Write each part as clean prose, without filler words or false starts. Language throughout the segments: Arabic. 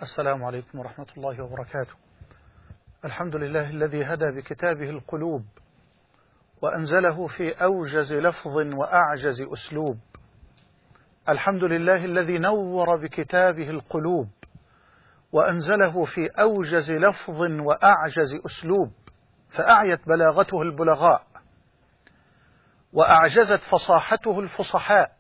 السلام عليكم ورحمة الله وبركاته. الحمد لله الذي هدى بكتابه القلوب وأنزله في أوجز لفظ وأعجز أسلوب. الحمد لله الذي نور بكتابه القلوب وأنزله في أوجز لفظ وأعجز أسلوب، فأعيت بلاغته البلغاء وأعجزت فصاحته الفصحاء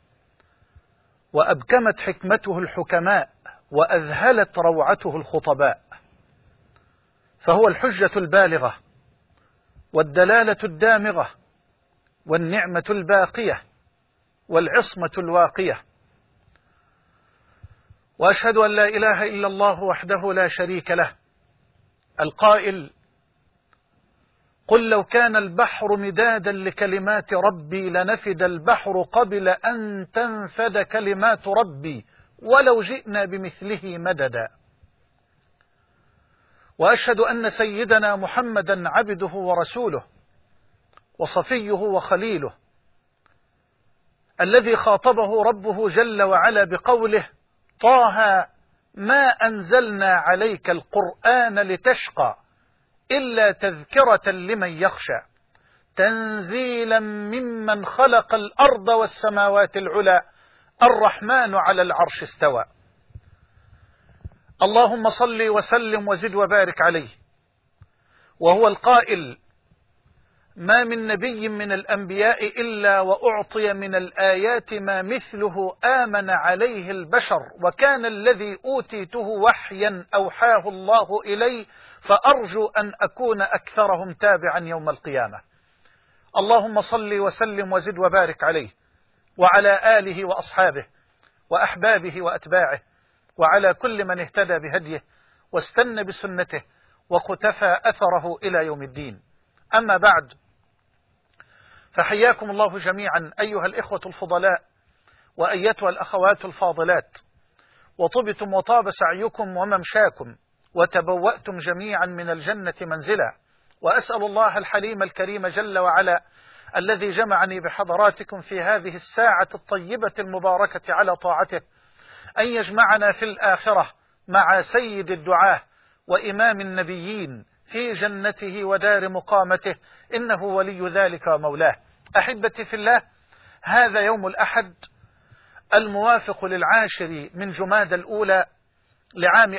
وأبكمت حكمته الحكماء وأذهلت روعته الخطباء، فهو الحجة البالغة والدلالة الدامغة والنعمة الباقية والعصمة الواقية. وأشهد أن لا إله إلا الله وحده لا شريك له، القائل: قل لو كان البحر مدادا لكلمات ربي لنفد البحر قبل أن تنفد كلمات ربي ولو جئنا بمثله مددا. وأشهد أن سيدنا محمدا عبده ورسوله وصفيه وخليله، الذي خاطبه ربه جل وعلا بقوله: طه ما أنزلنا عليك القرآن لتشقى إلا تذكرة لمن يخشى تنزيلا ممن خلق الأرض والسماوات العلى الرحمن على العرش استوى. اللهم صل وسلم وزد وبارك عليه. وهو القائل: ما من نبي من الأنبياء إلا وأعطي من الآيات ما مثله آمن عليه البشر، وكان الذي أوتيته وحيا أوحاه الله إلي، فأرجو أن أكون أكثرهم تابعا يوم القيامة. اللهم صل وسلم وزد وبارك عليه وعلى آله وأصحابه وأحبابه وأتباعه وعلى كل من اهتدى بهديه واستنى بسنته وقتفى أثره إلى يوم الدين. أما بعد، فحياكم الله جميعا أيها الإخوة الفضلاء وأيتها الأخوات الفاضلات، وطبتم وطاب سعيكم وممشاكم وتبوأتم جميعا من الجنة منزلا. وأسأل الله الحليم الكريم جل وعلا الذي جمعني بحضراتكم في هذه الساعة الطيبة المباركة على طاعته أن يجمعنا في الآخرة مع سيد الدعاة وإمام النبيين في جنته ودار مقامته، إنه ولي ذلك ومولاه. أحبتي في الله، هذا يوم الأحد الموافق للعاشر من جمادى الأولى لعام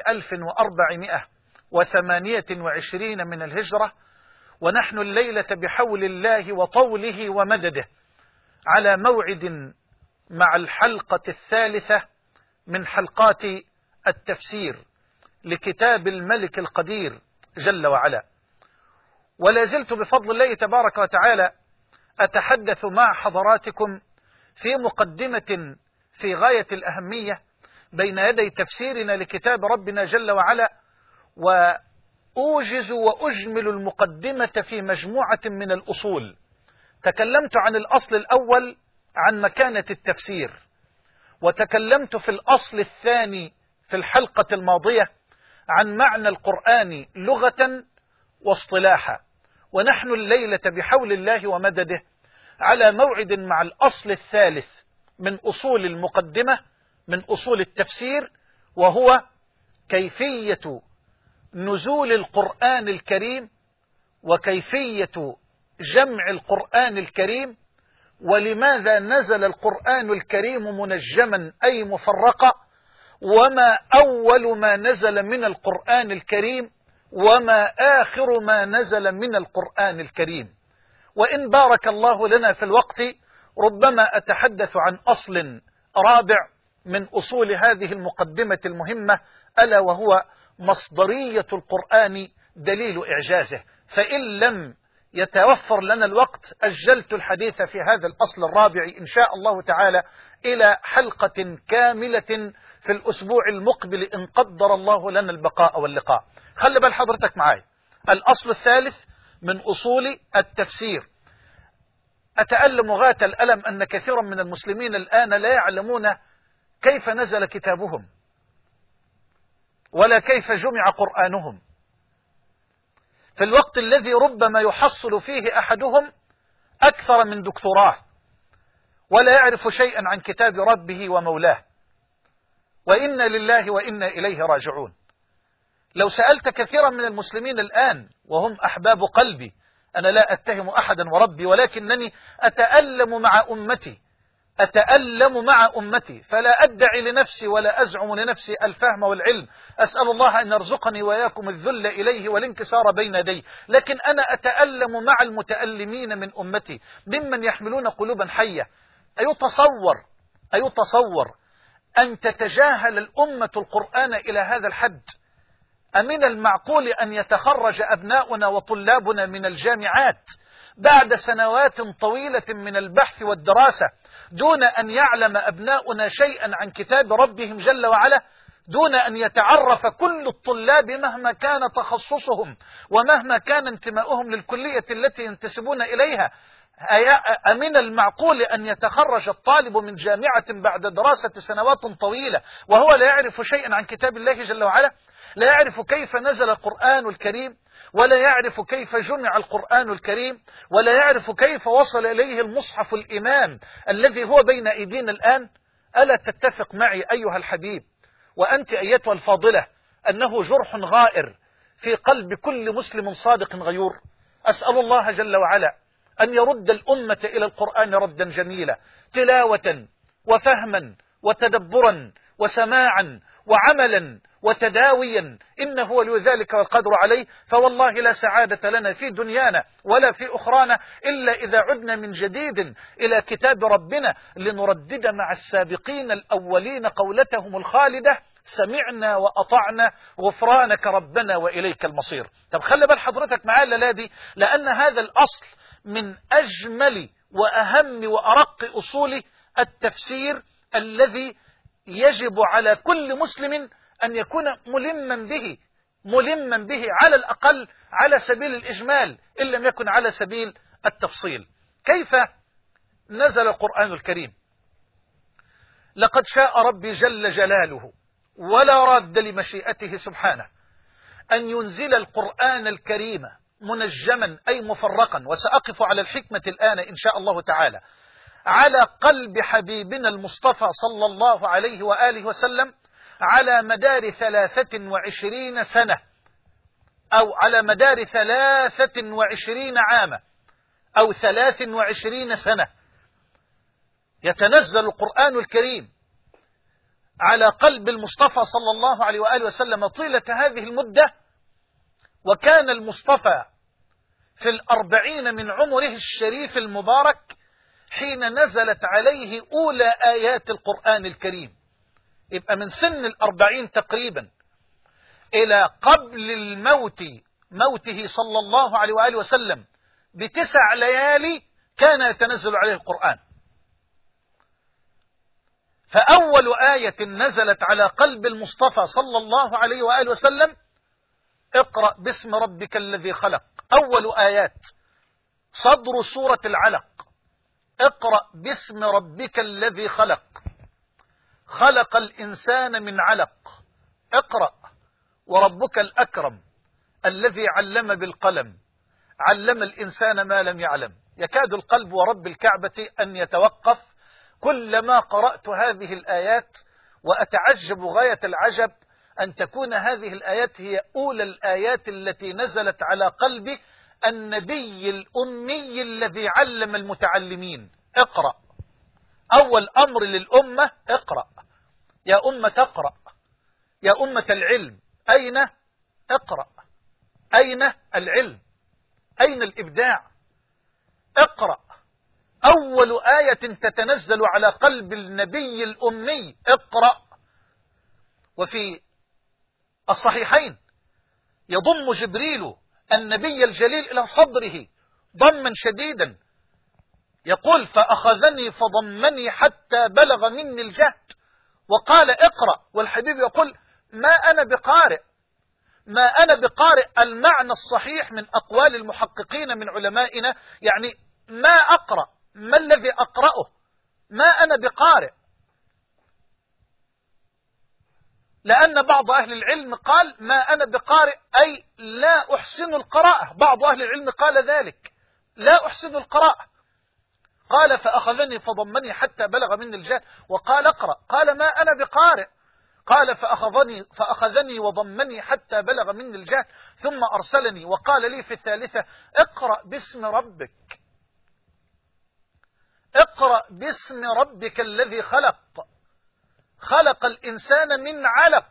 1428 من الهجرة، ونحن الليلة بحول الله وطوله ومدده على موعد مع الحلقة الثالثة من حلقات التفسير لكتاب الملك القدير جل وعلا. ولا زلت بفضل الله تبارك وتعالى أتحدث مع حضراتكم في مقدمة في غاية الأهمية بين يدي تفسيرنا لكتاب ربنا جل وعلا، وأوجز وأجمل المقدمة في مجموعة من الأصول. تكلمت عن الأصل الأول عن مكانة التفسير، وتكلمت في الأصل الثاني في الحلقة الماضية عن معنى القرآن لغة واصطلاحا. ونحن الليلة بحول الله ومدده على موعد مع الأصل الثالث من أصول المقدمة من أصول التفسير، وهو كيفية نزول القرآن الكريم وكيفية جمع القرآن الكريم، ولماذا نزل القرآن الكريم منجما أي مفرقا، وما أول ما نزل من القرآن الكريم، وما آخر ما نزل من القرآن الكريم. وإن بارك الله لنا في الوقت ربما أتحدث عن أصل رابع من أصول هذه المقدمة المهمة، ألا وهو مصدرية القرآن دليل إعجازه. فإن لم يتوفر لنا الوقت أجلت الحديث في هذا الأصل الرابع إن شاء الله تعالى إلى حلقة كاملة في الأسبوع المقبل إن قدر الله لنا البقاء واللقاء. خلي بال حضرتك معاي، الأصل الثالث من أصول التفسير. أتألم غاية الألم أن كثيرا من المسلمين الآن لا يعلمون كيف نزل كتابهم ولا كيف جمع قرآنهم، في الوقت الذي ربما يحصل فيه أحدهم أكثر من دكتوراه ولا يعرف شيئا عن كتاب ربه ومولاه. وإنا لله وإنا إليه راجعون. لو سألت كثيرا من المسلمين الآن وهم أحباب قلبي، أنا لا أتهم أحدا وربي، ولكنني أتألم مع أمتي، فلا أدعي لنفسي ولا أزعم لنفسي الفهم والعلم. أسأل الله أن يرزقني وإياكم الذل إليه والانكسار بين يديه، لكن أنا أتألم مع المتألمين من أمتي ممن يحملون قلوبا حية. أيتصور أن تتجاهل الأمة القرآن إلى هذا الحد؟ أمن المعقول أن يتخرج أبناؤنا وطلابنا من الجامعات بعد سنوات طويلة من البحث والدراسة دون أن يعلم أبناؤنا شيئا عن كتاب ربهم جل وعلا، دون أن يتعرف كل الطلاب مهما كان تخصصهم ومهما كان انتماؤهم للكلية التي ينتسبون إليها؟ أمن المعقول أن يتخرج الطالب من جامعة بعد دراسة سنوات طويلة وهو لا يعرف شيئا عن كتاب الله جل وعلا؟ لا يعرف كيف نزل القرآن الكريم، ولا يعرف كيف جمع القرآن الكريم، ولا يعرف كيف وصل إليه المصحف الإمام الذي هو بين أيدينا الآن. ألا تتفق معي أيها الحبيب وأنت أيتها الفاضلة أنه جرح غائر في قلب كل مسلم صادق غيور؟ أسأل الله جل وعلا أن يرد الأمة إلى القرآن ردا جميلا، تلاوة وفهما وتدبرا وسماعا وعملا وتداويا، إنه ولي ذلك والقدر عليه. فوالله لا سعادة لنا في دنيانا ولا في أخرانا إلا إذا عدنا من جديد إلى كتاب ربنا لنردد مع السابقين الأولين قولتهم الخالدة: سمعنا وأطعنا غفرانك ربنا وإليك المصير. طب خلي بال حضرتك معايا الليلة، لأن هذا الأصل من أجمل وأهم وأرق أصول التفسير الذي يجب على كل مسلم أن يكون ملما به على الأقل على سبيل الإجمال إن لم يكن على سبيل التفصيل. كيف نزل القرآن الكريم؟ لقد شاء ربي جل جلاله ولا راد لمشيئته سبحانه أن ينزل القرآن الكريم منجما أي مفرقا، وسأقف على الحكمة الآن إن شاء الله تعالى، على قلب حبيبنا المصطفى صلى الله عليه وآله وسلم على مدار 23 سنة، أو على مدار 23 عاما، أو 23 سنة يتنزل القرآن الكريم على قلب المصطفى صلى الله عليه وآله وسلم طيلة هذه المدة. وكان المصطفى في 40 من عمره الشريف المبارك حين نزلت عليه أولى آيات القرآن الكريم، يبقى من سن 40 تقريبا إلى قبل موته صلى الله عليه وآله وسلم ب9 ليالي كان يتنزل عليه القرآن. فأول آية نزلت على قلب المصطفى صلى الله عليه وآله وسلم: اقرأ باسم ربك الذي خلق. أول آيات صدر سورة العلق: اقرأ باسم ربك الذي خلق، خلق الإنسان من علق، اقرأ وربك الأكرم الذي علم بالقلم، علم الإنسان ما لم يعلم. يكاد القلب ورب الكعبة أن يتوقف كلما قرأت هذه الآيات، وأتعجب غاية العجب أن تكون هذه الآيات هي أولى الآيات التي نزلت على قلب النبي الأمي الذي علم المتعلمين. اقرأ، أول أمر للأمة: اقرأ يا أمة، اقرأ يا أمة العلم. أين؟ اقرأ. أين العلم؟ أين الإبداع؟ اقرأ. أول آية تتنزل على قلب النبي الأمي: اقرأ. وفي الصحيحين يضم جبريل النبي الجليل إلى صدره ضما شديدا، يقول: فأخذني فضمني حتى بلغ مني الجهد وقال اقرأ. والحبيب يقول: ما أنا بقارئ. المعنى الصحيح من أقوال المحققين من علمائنا يعني ما أقرأ، ما الذي أقرأه؟ ما أنا بقارئ. لأن بعض أهل العلم قال: ما أنا بقارئ أي لا أحسن القراءة. بعض أهل العلم قال ذلك: لا أحسن القراءة. قال: فأخذني فضمني حتى بلغ مني الجهد وقال اقرأ. قال: ما أنا بقارئ. قال فأخذني وضمني حتى بلغ مني الجهد ثم أرسلني وقال لي في الثالثة اقرأ باسم ربك، اقرأ باسم ربك الذي خلق، خلق الإنسان من علق.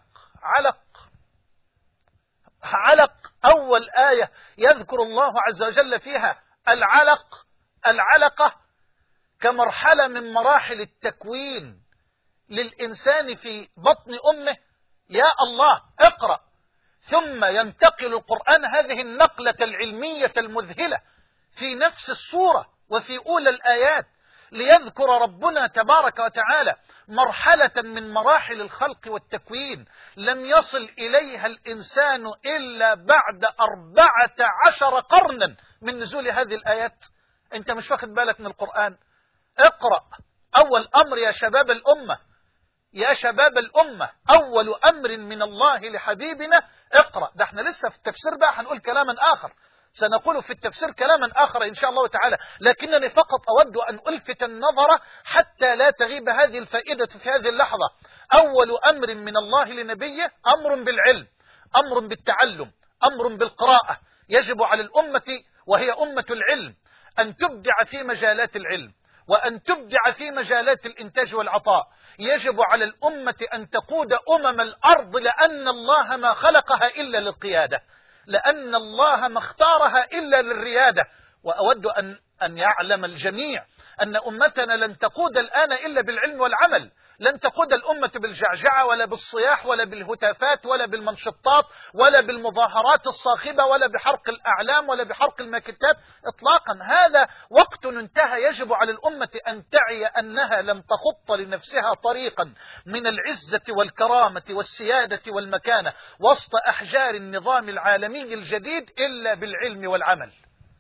علق أول آية يذكر الله عز وجل فيها العلقة كمرحلة من مراحل التكوين للإنسان في بطن أمه. يا الله اقرأ. ثم ينتقل القرآن هذه النقلة العلمية المذهلة في نفس السورة وفي أولى الآيات ليذكر ربنا تبارك وتعالى مرحلة من مراحل الخلق والتكوين لم يصل إليها الإنسان إلا بعد 14 قرنا من نزول هذه الآيات. أنت مش واخد بالك من القرآن؟ اقرأ. أول أمر يا شباب الأمة، يا شباب الأمة، أول أمر من الله لحبيبنا اقرأ. ده احنا لسه في التفسير بقى هنقول كلاما آخر، سنقول في التفسير كلاما آخر إن شاء الله تعالى، لكنني فقط أود أن ألفت النظر حتى لا تغيب هذه الفائدة في هذه اللحظة. أول أمر من الله لنبيه أمر بالعلم، أمر بالتعلم، أمر بالقراءة. يجب على الأمة وهي أمة العلم أن تبدع في مجالات العلم وأن تبدع في مجالات الإنتاج والعطاء. يجب على الأمة أن تقود أمم الأرض لأن الله ما خلقها إلا للقيادة، لأن الله ما اختارها إلا للريادة. وأود أن يعلم الجميع أن أمتنا لن تقود الآن إلا بالعلم والعمل، لن تقود الأمة بالجعجعة ولا بالصياح ولا بالهتافات ولا بالمنشطات ولا بالمظاهرات الصاخبة ولا بحرق الأعلام ولا بحرق الماكتات إطلاقا. هذا وقت انتهى. يجب على الأمة أن تعي أنها لم تخط لنفسها طريقا من العزة والكرامة والسيادة والمكانة وسط أحجار النظام العالمي الجديد إلا بالعلم والعمل،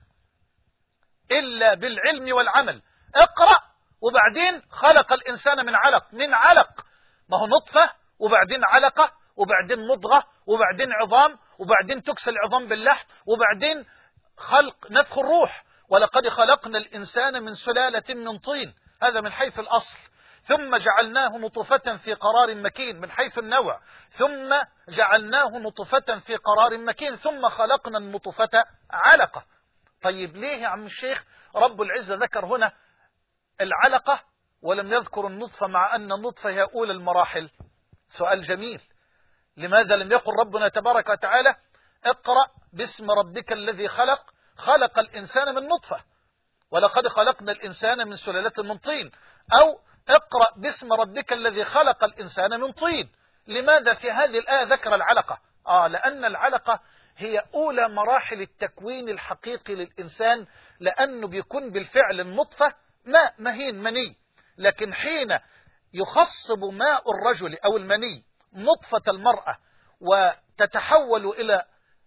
إلا بالعلم والعمل. اقرأ. وبعدين خلق الإنسان من علق، ما هو نطفة وبعدين علقة وبعدين مضغة وبعدين عظام وبعدين تكسى العظام باللحم وبعدين خلق نفخ الروح. ولقد خلقنا الإنسان من سلالة من طين، هذا من حيث الأصل، ثم جعلناه نطفة في قرار مكين من حيث النوع، ثم جعلناه نطفة في قرار مكين، ثم خلقنا النطفة علقة. طيب ليه يا عم الشيخ رب العزة ذكر هنا العلقة ولم يذكر النطفة مع أن النطفة هي أولى المراحل؟ سؤال جميل. لماذا لم يقل ربنا تبارك وتعالى اقرأ باسم ربك الذي خلق، خلق الإنسان من نطفة، ولقد خلقنا الإنسان من سلالة من طين، أو اقرأ باسم ربك الذي خلق الإنسان من طين؟ لماذا في هذه الآية ذكر العلقة؟ لأن العلقة هي أولى مراحل التكوين الحقيقي للإنسان، لأنه بيكون بالفعل النطفة ماء مهين مني، لكن حين يخصب ماء الرجل أو المني نطفة المرأة وتتحول إلى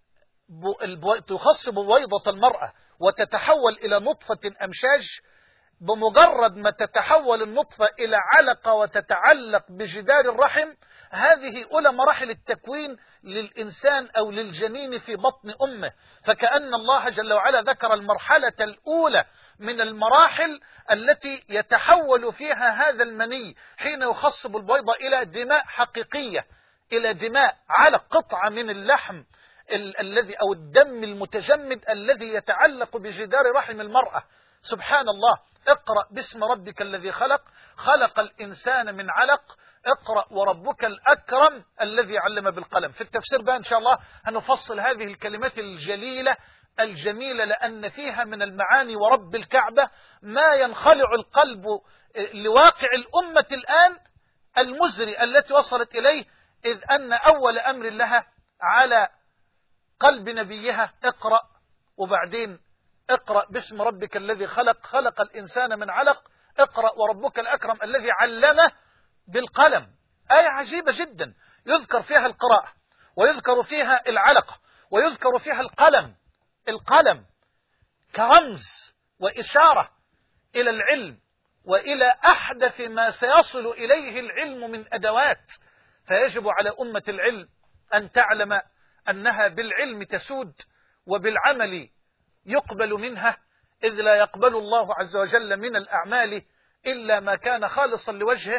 تخصب بويضة المرأة وتتحول إلى نطفة أمشاج، بمجرد ما تتحول النطفة إلى علقة وتتعلق بجدار الرحم، هذه أولى مراحل التكوين للإنسان أو للجنين في بطن أمه. فكأن الله جل وعلا ذكر المرحلة الأولى من المراحل التي يتحول فيها هذا المني حين يخصب البويضة إلى دماء حقيقية، إلى دماء على قطعة من اللحم الذي أو الدم المتجمد الذي يتعلق بجدار رحم المرأة. سبحان الله. اقرأ باسم ربك الذي خلق، خلق الإنسان من علق. اقرأ وربك الأكرم الذي علم بالقلم. في التفسير بقى إن شاء الله هنفصل هذه الكلمات الجليلة الجميلة، لأن فيها من المعاني ورب الكعبة ما ينخلع القلب لواقع الأمة الآن المزري التي وصلت إليه، إذ أن أول أمر لها على قلب نبيها اقرأ، وبعدين اقرأ باسم ربك الذي خلق، خلق الإنسان من علق. اقرأ وربك الأكرم الذي علمه بالقلم. آية عجيبة جدا يذكر فيها القراءة ويذكر فيها العلقة ويذكر فيها القلم كرمز وإشارة إلى العلم وإلى أحدث ما سيصل إليه العلم من أدوات. فيجب على أمة العلم أن تعلم أنها بالعلم تسود وبالعمل يقبل منها، إذ لا يقبل الله عز وجل من الأعمال إلا ما كان خالصا لوجهه.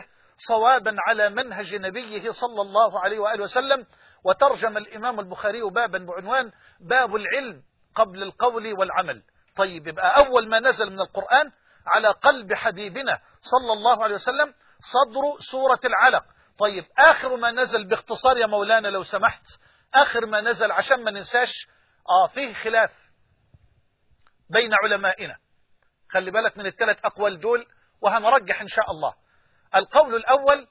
صوابا على منهج نبيه صلى الله عليه وآله وسلم. وترجم الإمام البخاري بابا بعنوان باب العلم قبل القول والعمل. طيب، يبقى أول ما نزل من القرآن على قلب حبيبنا صلى الله عليه وسلم صدر سورة العلق. طيب، آخر ما نزل باختصار يا مولانا لو سمحت، آخر ما نزل عشان ما ننساش، فيه خلاف بين علمائنا. خلي بالك من الثلاث أقوال دول وهنرجح إن شاء الله. القول الأول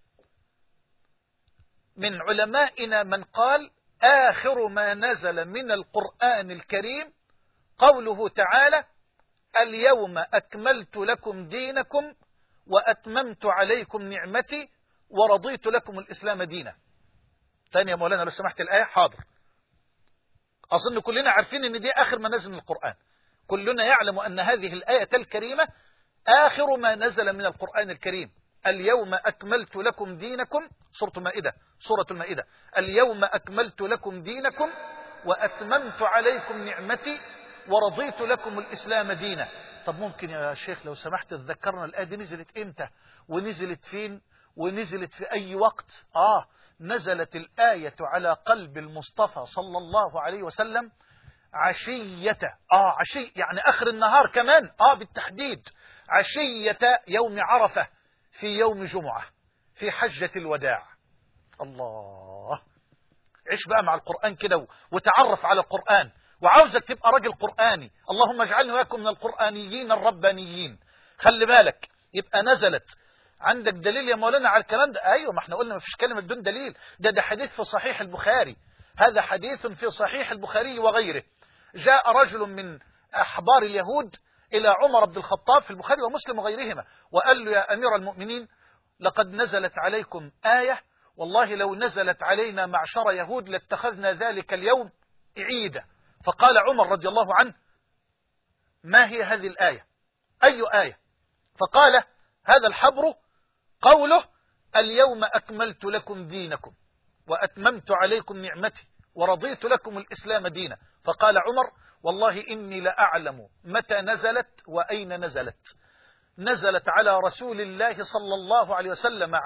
من علمائنا من قال آخر ما نزل من القرآن الكريم قوله تعالى: اليوم أكملت لكم دينكم وأتممت عليكم نعمتي ورضيت لكم الإسلام دينا. ثانية يا مولانا لو سمحت الآية. حاضر. أظن كلنا عارفين أن دي آخر ما نزل من القرآن، كلنا يعلم أن هذه الآية الكريمة آخر ما نزل من القرآن الكريم. اليوم أكملت لكم دينكم، سورة المائدة. اليوم أكملت لكم دينكم وأتممت عليكم نعمتي ورضيت لكم الإسلام دينا. طب ممكن يا شيخ لو سمحت تذكرنا الآية دي نزلت إمتى ونزلت فين ونزلت في أي وقت؟ نزلت الآية على قلب المصطفى صلى الله عليه وسلم عشية، عشي يعني آخر النهار كمان، بالتحديد عشية يوم عرفة في يوم جمعة في حجة الوداع. الله، عيش بقى مع القرآن كده وتعرف على القرآن، وعاوزك تبقى راجل قرآني. اللهم اجعلني وإياكم من القرآنيين الربانيين. خلي بالك، يبقى نزلت. عندك دليل يا مولانا على الكلام ده؟ أيوة، ما احنا قلنا ما فيش كلمة بدون دليل. ده حديث في صحيح البخاري، هذا حديث في صحيح البخاري وغيره. جاء رجل من أحبار اليهود إلى عمر بن الخطاب في البخاري ومسلم وغيرهما وقال له: يا أمير المؤمنين، لقد نزلت عليكم آية، والله لو نزلت علينا معشر يهود لاتخذنا ذلك اليوم عيدا. فقال عمر رضي الله عنه: ما هي هذه الآية؟ أي آية؟ فقال هذا الحبر قوله: اليوم أكملت لكم دينكم وأتممت عليكم نعمتي ورضيت لكم الإسلام دينا. فقال عمر: والله إني لأعلم متى نزلت وأين نزلت. نزلت على رسول الله صلى الله عليه وسلم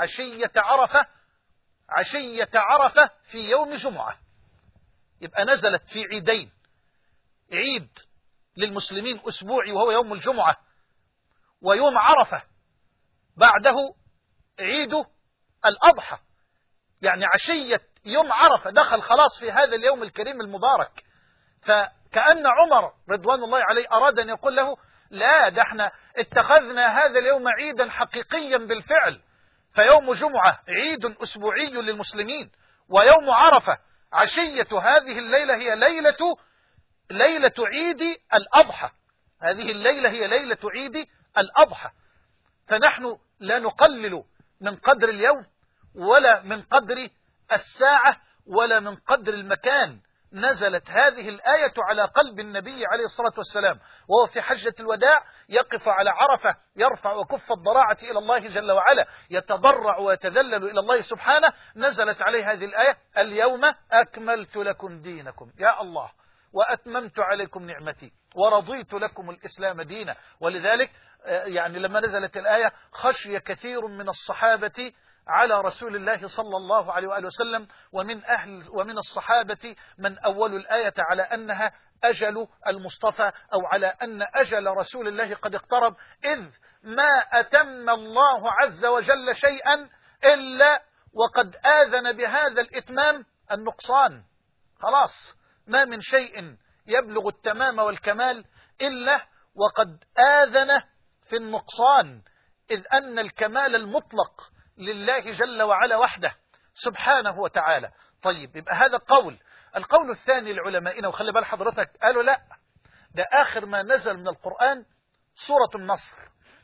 عشية عرفة في يوم جمعة. يبقى نزلت في عيدين، عيد للمسلمين أسبوعي وهو يوم الجمعة، ويوم عرفة بعده عيد الأضحى. يعني عشية يوم عرفة دخل خلاص في هذا اليوم الكريم المبارك. فكأن عمر رضوان الله عليه أراد أن يقول له: لا، ده احنا اتخذنا هذا اليوم عيدا حقيقيا بالفعل. فيوم جمعة عيد أسبوعي للمسلمين، ويوم عرفة عشية هذه الليلة هي ليلة عيد الأضحى. هذه الليلة هي ليلة عيد الأضحى. فنحن لا نقلل من قدر اليوم ولا من قدر الساعة ولا من قدر المكان. نزلت هذه الآية على قلب النبي عليه الصلاة والسلام وهو في حجة الوداع، يقف على عرفة، يرفع كف الضراعة إلى الله جل وعلا، يتضرع ويتذلل إلى الله سبحانه. نزلت عليه هذه الآية: اليوم أكملت لكم دينكم، يا الله، وأتممت عليكم نعمتي ورضيت لكم الإسلام دينا. ولذلك يعني لما نزلت الآية خشي كثير من الصحابة على رسول الله صلى الله عليه وآله وسلم، ومن الصحابة من أول الآية على أنها أجل المصطفى، أو على أن أجل رسول الله قد اقترب، إذ ما أتم الله عز وجل شيئا إلا وقد آذن بهذا الإتمام النقصان. خلاص، ما من شيء يبلغ التمام والكمال إلا وقد آذن في النقصان، إذ أن الكمال المطلق لله جل وعلا وحده سبحانه وتعالى. طيب، يبقى هذا قول. القول الثاني لعلمائنا، وخلي بال حضرتك، قالوا لا، ده آخر ما نزل من القرآن سورة النصر.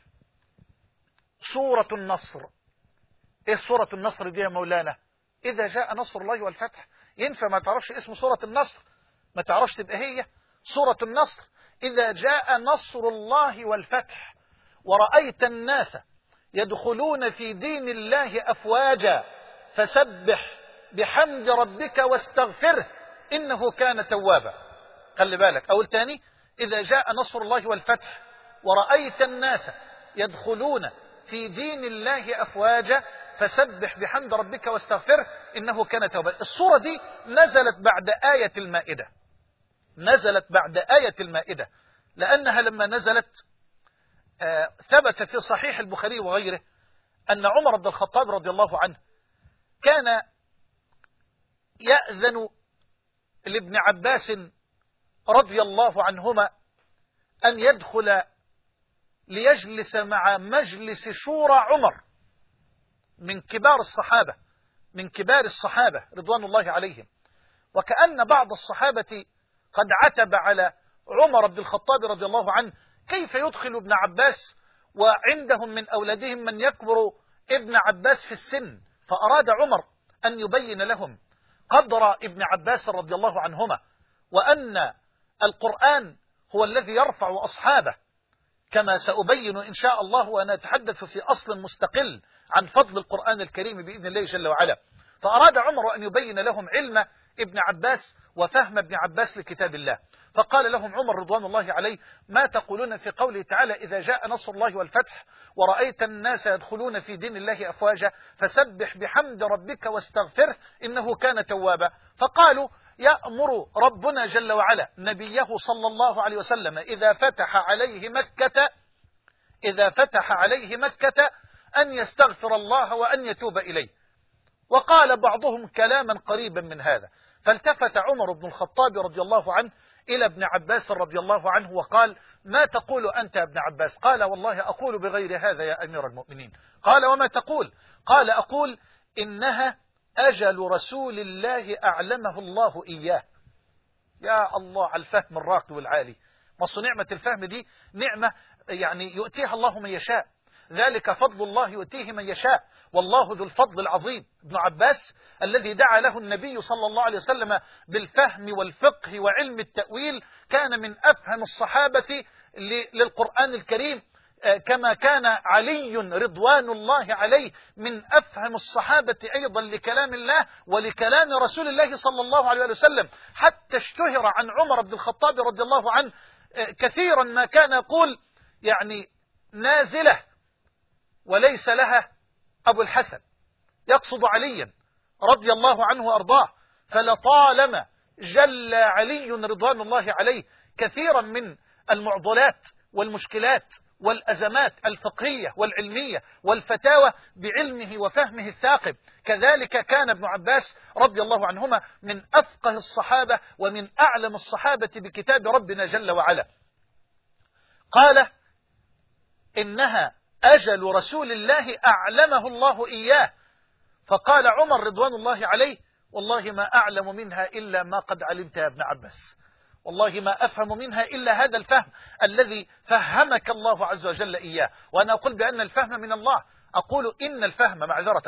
سورة النصر. إيه سورة النصر دي يا مولانا؟ إذا جاء نصر الله والفتح. ينفع ما تعرفش اسم سورة النصر؟ ما تعرفش تبقى هي سورة النصر؟ إذا جاء نصر الله والفتح ورأيت الناس يدخلون في دين الله أفواجا فسبح بحمد ربك واستغفره إنه كان توابا. خلي بالك، أول تاني: إذا جاء نصر الله والفتح ورأيت الناس يدخلون في دين الله أفواجا فسبح بحمد ربك واستغفره إنه كان توابا. الصورة دي نزلت بعد آية المائدة، نزلت بعد آية المائدة، لأنها لما نزلت ثبت في صحيح البخاري وغيره أن عمر بن الخطاب رضي الله عنه كان يأذن لابن عباس رضي الله عنهما أن يدخل ليجلس مع مجلس شورى عمر، من كبار الصحابة، من كبار الصحابة رضوان الله عليهم. وكأن بعض الصحابة قد عتب على عمر بن الخطاب رضي الله عنه كيف يدخل ابن عباس وعندهم من أولادهم من يكبر ابن عباس في السن، فأراد عمر أن يبين لهم قدر ابن عباس رضي الله عنهما، وأن القرآن هو الذي يرفع أصحابه، كما سأبين إن شاء الله وأنا أتحدث في أصل مستقل عن فضل القرآن الكريم بإذن الله جل وعلا. فأراد عمر أن يبين لهم علم ابن عباس وفهم ابن عباس لكتاب الله، فقال لهم عمر رضوان الله عليه: ما تقولون في قوله تعالى إذا جاء نصر الله والفتح ورأيت الناس يدخلون في دين الله أفواجا فسبح بحمد ربك واستغفره إنه كان توابا. فقالوا: يأمر ربنا جل وعلا نبيه صلى الله عليه وسلم إذا فتح عليه مكة أن يستغفر الله وأن يتوب إليه. وقال بعضهم كلاما قريبا من هذا، فالتفت عمر بن الخطاب رضي الله عنه إلى ابن عباس رضي الله عنه وقال: ما تقول أنت يا ابن عباس؟ قال: والله أقول بغير هذا يا أمير المؤمنين. قال: وما تقول؟ قال: أقول إنها أجل رسول الله أعلمه الله إياه. يا الله على الفهم الراقي والعالي. مصر نعمة الفهم دي نعمة يعني يؤتيها الله من يشاء، ذلك فضل الله يؤتيه من يشاء والله ذو الفضل العظيم. ابن عباس الذي دعا له النبي صلى الله عليه وسلم بالفهم والفقه وعلم التأويل كان من أفهم الصحابة للقرآن الكريم، كما كان علي رضوان الله عليه من أفهم الصحابة أيضا لكلام الله ولكلام رسول الله صلى الله عليه وسلم، حتى اشتهر عن عمر بن الخطاب رضي الله عنه كثيرا ما كان يقول يعني نازلة وليس لها أبو الحسن، يقصد عليا رضي الله عنه وأرضاه. فلطالما جل علي رضوان الله عليه كثيرا من المعضلات والمشكلات والأزمات الفقهية والعلمية والفتاوى بعلمه وفهمه الثاقب. كذلك كان ابن عباس رضي الله عنهما من أفقه الصحابة ومن أعلم الصحابة بكتاب ربنا جل وعلا. قال: إنها أجل رسول الله أعلمه الله إياه. فقال عمر رضوان الله عليه: والله ما أعلم منها إلا ما قد علمت يا ابن عباس، والله ما أفهم منها إلا هذا الفهم الذي فهمك الله عز وجل إياه. وأنا أقول بأن الفهم من الله، أقول إن الفهم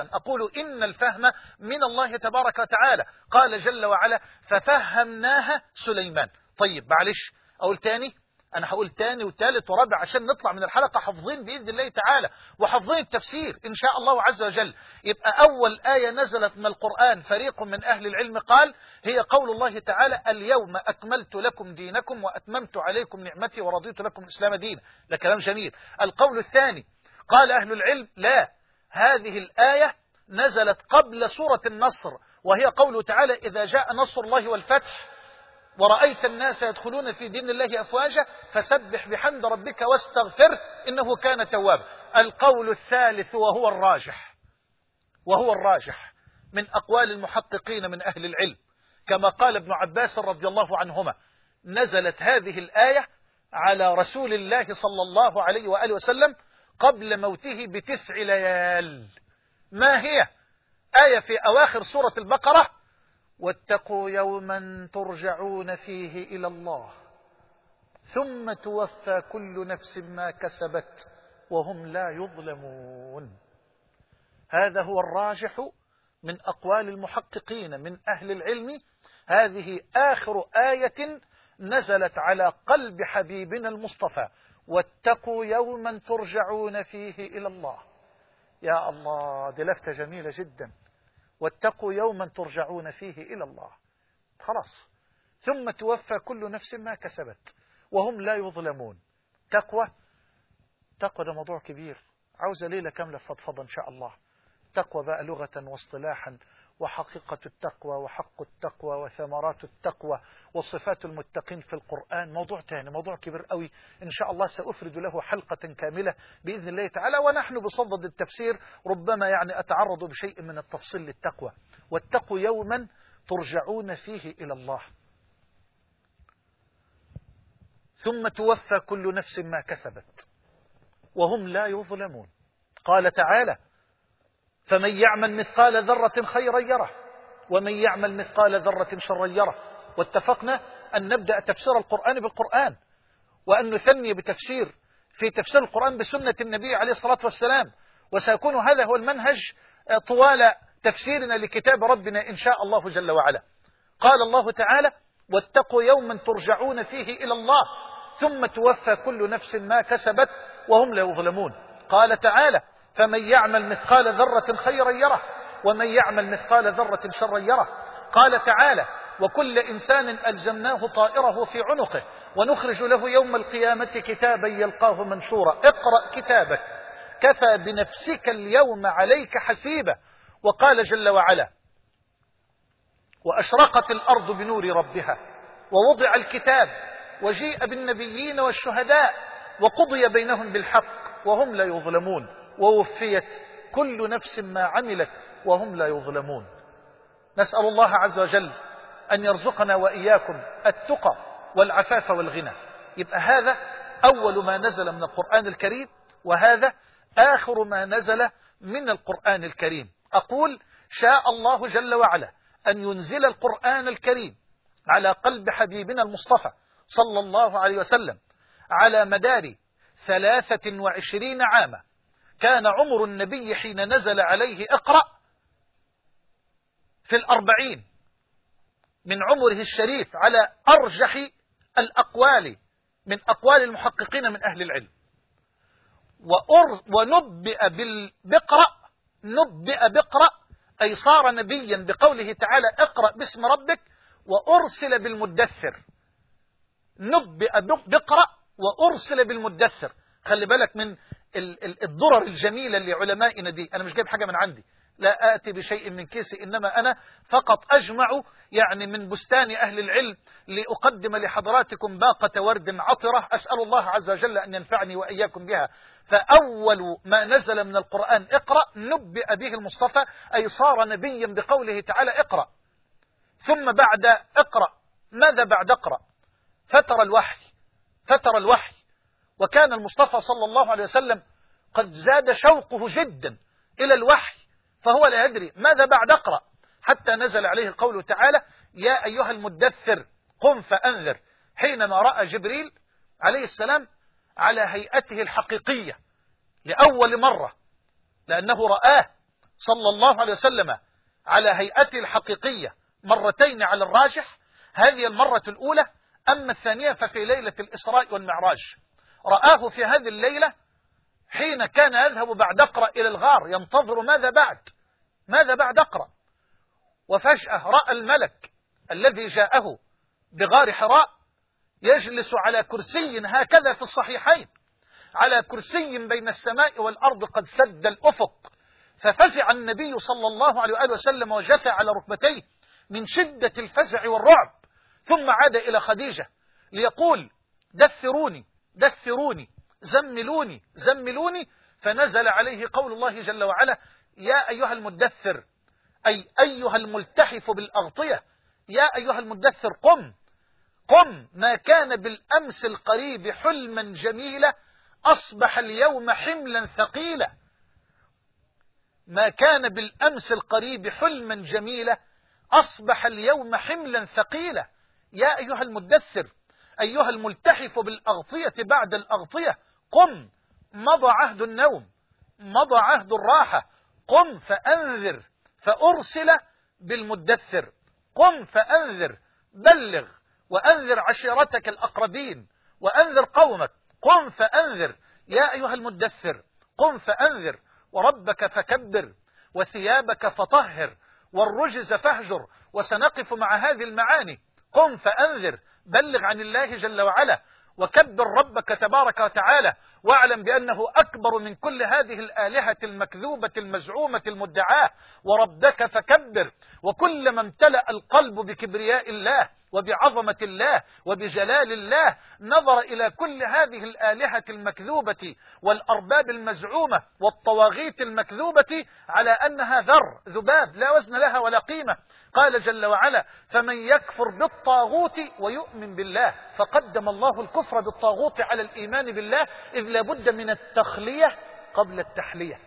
من الله تبارك وتعالى. قال جل وعلا: ففهمناها سليمان. طيب معلش أقول تاني، أنا هقول تاني وثالث ورابع عشان نطلع من الحلقة حافظين بإذن الله تعالى وحافظين التفسير إن شاء الله عز وجل. يبقى أول آية نزلت من القرآن فريق من أهل العلم قال هي قول الله تعالى: اليوم أكملت لكم دينكم وأتممت عليكم نعمتي ورضيت لكم الإسلام دينا. ده كلام جميل. القول الثاني قال أهل العلم: لا، هذه الآية نزلت قبل سورة النصر، وهي قوله تعالى: إذا جاء نصر الله والفتح ورأيت الناس يدخلون في دين الله أفواجا فسبح بحمد ربك واستغفره إنه كان توابا. القول الثالث وهو الراجح من أقوال المحققين من أهل العلم، كما قال ابن عباس رضي الله عنهما: نزلت هذه الآية على رسول الله صلى الله عليه وآله وسلم قبل موته ب9 ليال. ما هي؟ آية في أواخر سورة البقرة: واتقوا يوما ترجعون فيه إلى الله ثم توفى كل نفس ما كسبت وهم لا يظلمون. هذا هو الراجح من أقوال المحققين من أهل العلم. هذه آخر آية نزلت على قلب حبيبنا المصطفى: واتقوا يوما ترجعون فيه إلى الله. يا الله، دي لفتة جميلة جدا. واتقوا يوما ترجعون فيه إلى الله، خلاص، ثم توفى كل نفس ما كسبت وهم لا يظلمون. تقوى ده موضوع كبير، عاوزة ليلة كاملة فضفضة إن شاء الله. التقوى بقى لغة واصطلاحا، وحقيقة التقوى، وحق التقوى، وثمرات التقوى، وصفات المتقين في القرآن. موضوع تاني، موضوع كبير قوي إن شاء الله، سأفرد له حلقة كاملة بإذن الله تعالى. ونحن بصدد التفسير ربما يعني أتعرض بشيء من التفصيل للتقوى. واتقوا يوما ترجعون فيه إلى الله ثم توفى كل نفس ما كسبت وهم لا يظلمون. قال تعالى: فمن يعمل مثقال ذرة خيرا يره ومن يعمل مثقال ذرة شرا يره. واتفقنا أن نبدأ تفسير القرآن بالقرآن، وأن نثني بتفسير في تفسير القرآن بسنة النبي عليه الصلاة والسلام. وسيكون هذا هو المنهج طوال تفسيرنا لكتاب ربنا إن شاء الله جل وعلا. قال الله تعالى: واتقوا يوما ترجعون فيه إلى الله ثم توفى كل نفس ما كسبت وهم لا يظلمون. قال تعالى: فمن يعمل مثقال ذرة خيرا يره ومن يعمل مثقال ذرة شرا يره. قال تعالى: وكل إنسان ألزمناه طائره في عنقه ونخرج له يوم القيامة كتابا يلقاه منشورا اقرأ كتابك كفى بنفسك اليوم عليك حسيبا. وقال جل وعلا: وأشرقت الأرض بنور ربها ووضع الكتاب وجيء بالنبيين والشهداء وقضي بينهم بالحق وهم لا يظلمون ووفيت كل نفس ما عملت وهم لا يظلمون. نسأل الله عز وجل أن يرزقنا وإياكم التقى والعفاف والغنى. يبقى هذا أول ما نزل من القرآن الكريم، وهذا آخر ما نزل من القرآن الكريم. أقول: شاء الله جل وعلا أن ينزل القرآن الكريم على قلب حبيبنا المصطفى صلى الله عليه وسلم على مدار 23 عاما. كان عمر النبي حين نزل عليه اقرأ في 40 من عمره الشريف على أرجح الأقوال من أقوال المحققين من أهل العلم. ونبئ بقرأ أي صار نبيا بقوله تعالى: اقرأ باسم ربك. وأرسل بالمدثر. نبئ بقرأ وأرسل بالمدثر. خلي بالك من الضرر الجميلة لعلمائنا دي. أنا مش جايب حاجة من عندي، لا آتي بشيء من كيسي، إنما أنا فقط أجمع يعني من بستان أهل العلم لأقدم لحضراتكم باقة ورد عطرة أسأل الله عز وجل أن ينفعني وإياكم بها. فأول ما نزل من القرآن اقرأ نبئ به المصطفى، أي صار نبيا بقوله تعالى: اقرأ. ثم بعد اقرأ ماذا بعد اقرأ؟ فتر الوحي. وكان المصطفى صلى الله عليه وسلم قد زاد شوقه جدا إلى الوحي، فهو لا يدري ماذا بعد اقرأ، حتى نزل عليه قوله تعالى: يا أيها المدثر قم فأنذر، حينما رأى جبريل عليه السلام على هيئته الحقيقية لأول مرة، لأنه رآه صلى الله عليه وسلم على هيئته الحقيقية مرتين على الراجح، هذه المرة الأولى. أما الثانية ففي ليلة الإسراء والمعراج، رآه في هذه الليلة حين كان يذهب بعد اقرأ إلى الغار ينتظر ماذا بعد اقرأ. وفجأة رأى الملك الذي جاءه بغار حراء يجلس على كرسي هكذا في الصحيحين، على كرسي بين السماء والأرض قد سد الأفق. ففزع النبي صلى الله عليه وآله وسلم وجثى على ركبتيه من شدة الفزع والرعب، ثم عاد إلى خديجة ليقول: دثروني زملوني. فنزل عليه قول الله جل وعلا: يا أيها المدثر، أي أيها الملتحف بالأغطية، يا أيها المدثر قم، ما كان بالأمس القريب حلما جميلا أصبح اليوم حملا ثقيلا. ما كان بالأمس القريب حلما جميلا أصبح اليوم حملا ثقيلا. يا أيها المدثر أيها الملتحف بالأغطية بعد الأغطية، قم، مضى عهد النوم، مضى عهد الراحة. قم فأنذر، فأرسل بالمدثر. قم فأنذر، بلغ وأنذر عشيرتك الأقربين وأنذر قومك. قم فأنذر يا أيها المدثر، قم فأنذر وربك فكبر وثيابك فطهر والرجز فاهجر. وسنقف مع هذه المعاني. قم فأنذر، بلغ عن الله جل وعلا وكبر ربك تبارك وتعالى، واعلم بأنه أكبر من كل هذه الآلهة المكذوبة المزعومة المدعاة، وربك فكبر. وكلما امتلأ القلب بكبرياء الله وبعظمة الله وبجلال الله نظر إلى كل هذه الآلهة المكذوبة والأرباب المزعومة والطواغيت المكذوبة على أنها ذباب لا وزن لها ولا قيمة. قال جل وعلا: فمن يكفر بالطاغوت ويؤمن بالله. فقدم الله الكفر بالطاغوت على الإيمان بالله، إذ لابد من التخلية قبل التحلية،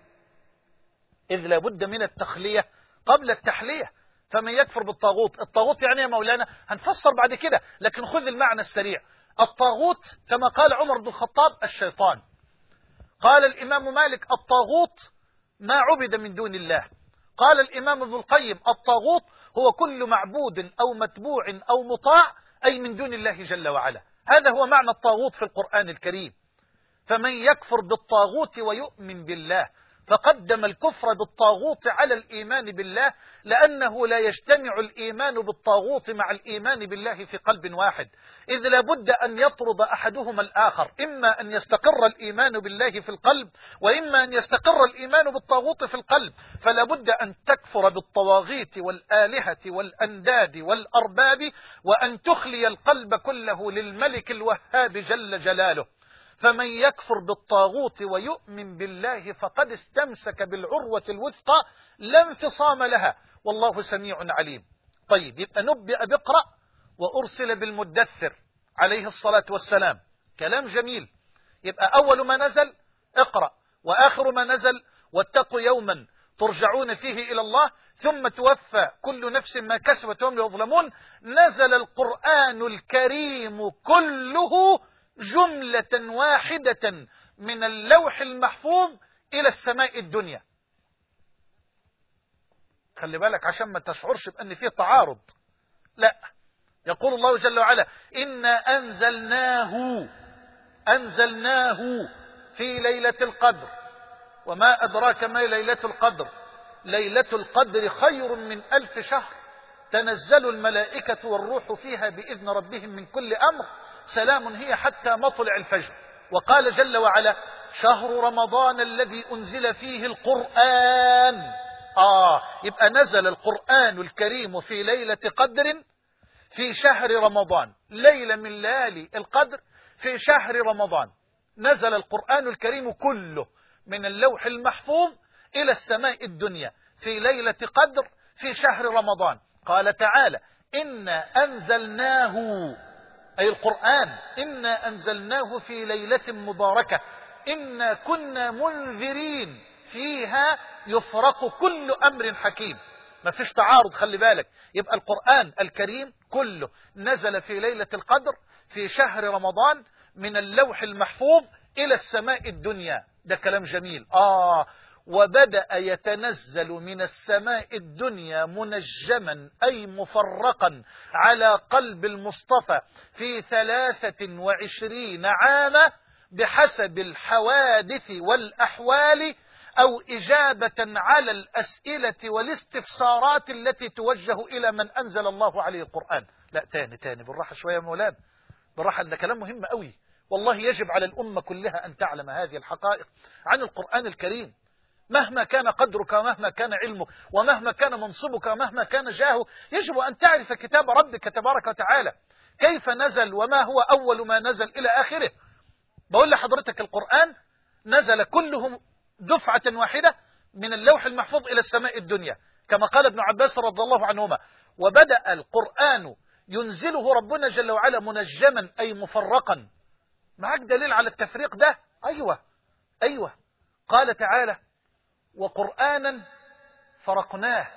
إذ لابد من التخلية قبل التحلية. فمن يكفر بالطاغوت، الطاغوت يعني يا مولانا هنفسر بعد كده، لكن خذ المعنى السريع. الطاغوت كما قال عمر بن الخطاب الشيطان. قال الإمام مالك: الطاغوت ما عبد من دون الله. قال الإمام ابن القيم: الطاغوت هو كل معبود أو متبوع أو مطاع، أي من دون الله جل وعلا. هذا هو معنى الطاغوت في القرآن الكريم. فمن يكفر بالطاغوت ويؤمن بالله، فقدم الكفر بالطاغوت على الإيمان بالله، لأنه لا يجتمع الإيمان بالطاغوت مع الإيمان بالله في قلب واحد، إذ لابد أن يطرد أحدهما الآخر، إما أن يستقر الإيمان بالله في القلب، وإما أن يستقر الإيمان بالطاغوت في القلب. فلابد أن تكفر بالطواغيت والآلهة والأنداد والأرباب، وأن تخلي القلب كله للملك الوهاب جل جلاله. فمن يكفر بالطاغوت ويؤمن بالله فقد استمسك بالعروة الوثقى لا انفصام لها، والله سميع عليم. طيب، يبقى نبئ باقرأ وأرسل بالمدثر عليه الصلاة والسلام، كلام جميل. يبقى أول ما نزل اقرأ، وآخر ما نزل واتقوا يوما ترجعون فيه إلى الله ثم توفى كل نفس ما كسبت وهم لا يظلمون. نزل القرآن الكريم كله جملة واحدة من اللوح المحفوظ إلى السماء الدنيا. خلي بالك عشان ما تشعرش بأن فيه تعارض، لا. يقول الله جل وعلا: إنا أنزلناه في ليلة القدر، وما أدراك ما ليلة القدر، ليلة القدر خير من 1000 شهر، تنزل الملائكة والروح فيها بإذن ربهم من كل أمر، سلام هي حتى مطلع الفجر. وقال جل وعلا: شهر رمضان الذي أنزل فيه القرآن. يبقى نزل القرآن الكريم في ليلة قدر في شهر رمضان، ليلة من ليالي القدر في شهر رمضان. نزل القرآن الكريم كله من اللوح المحفوظ إلى السماء الدنيا في ليلة قدر في شهر رمضان. قال تعالى: إنا أنزلناه، أي القرآن، إنا أنزلناه في ليلة مباركة إنا كنا منذرين فيها يفرق كل أمر حكيم. ما فيش تعارض، خلي بالك. يبقى القرآن الكريم كله نزل في ليلة القدر في شهر رمضان من اللوح المحفوظ إلى السماء الدنيا. ده كلام جميل. وبدأ يتنزل من السماء الدنيا منجما أي مفرقا على قلب المصطفى في 23 عاما بحسب الحوادث والأحوال، أو إجابة على الأسئلة والاستفسارات التي توجه إلى من أنزل الله عليه القرآن. لا، تاني بالراحة شوية يا مولانا، بالراحة، ده كلام مهم قوي. والله يجب على الأمة كلها أن تعلم هذه الحقائق عن القرآن الكريم. مهما كان قدرك ومهما كان علمك ومهما كان منصبك ومهما كان جاهه، يجب أن تعرف كتاب ربك تبارك وتعالى كيف نزل وما هو أول ما نزل إلى آخره. بقول لحضرتك القرآن نزل كله دفعة واحدة من اللوح المحفوظ إلى السماء الدنيا، كما قال ابن عباس رضي الله عنهما: وبدأ القرآن ينزله ربنا جل وعلا منجما أي مفرقا. معك دليل على التفريق ده؟ أيوة. قال تعالى: وقرآنا فرقناه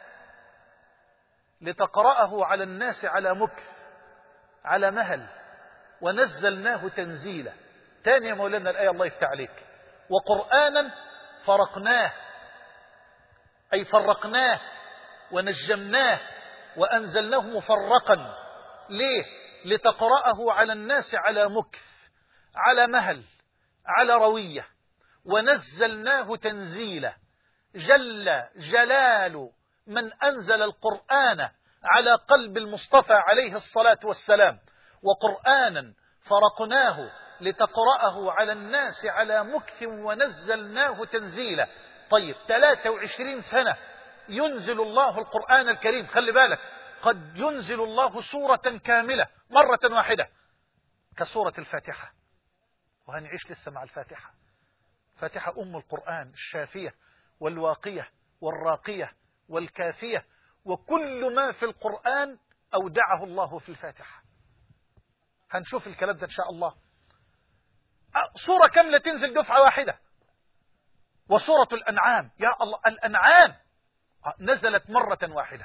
لتقرأه على الناس على مكث على مهل ونزلناه تنزيلا. تاني يا مولانا الآية، الله يفتح عليك. وقرآنا فرقناه أي فرقناه ونجمناه وأنزلناه مفرقا. ليه؟ لتقرأه على الناس على مكث على مهل على روية، ونزلناه تنزيلا. جل جلال من أنزل القرآن على قلب المصطفى عليه الصلاة والسلام. وقرآنا فرقناه لتقرأه على الناس على مكث ونزلناه تنزيلا. طيب 23 سنة ينزل الله القرآن الكريم، خلي بالك قد ينزل الله سورة كاملة مرة واحدة كسورة الفاتحة، وهنعيش لسه مع الفاتحة. فاتحة أم القرآن الشافية والواقية والراقية والكافية، وكل ما في القرآن أودعه الله في الفاتحة. هنشوف الكلام ده إن شاء الله. سورة كاملة تنزل دفعة واحدة. وسورة الأنعام، يا الله الأنعام نزلت مرة واحدة.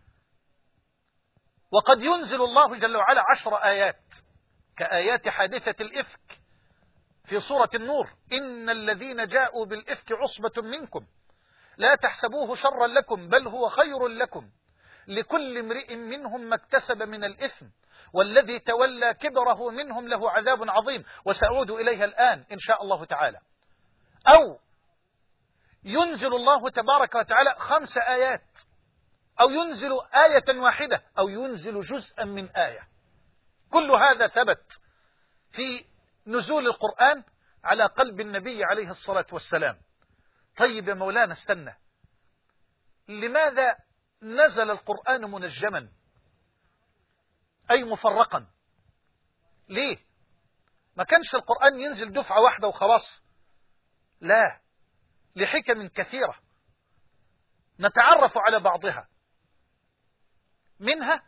وقد ينزل الله جل وعلا 10 آيات كآيات حادثة الإفك في سورة النور: إن الذين جاءوا بالإفك عصبة منكم لا تحسبوه شرا لكم بل هو خير لكم لكل امرئ منهم ما اكتسب من الإثم والذي تولى كبره منهم له عذاب عظيم. وسأعود إليها الآن إن شاء الله تعالى. أو ينزل الله تبارك وتعالى 5 آيات، أو ينزل آية واحدة، أو ينزل جزءا من آية. كل هذا ثبت في نزول القرآن على قلب النبي عليه الصلاة والسلام. طيب يا مولانا استنى، لماذا نزل القرآن منجما أي مفرقا؟ ليه ما كانش القرآن ينزل دفعة واحدة وخلاص؟ لا، لحكم كثيرة نتعرف على بعضها. منها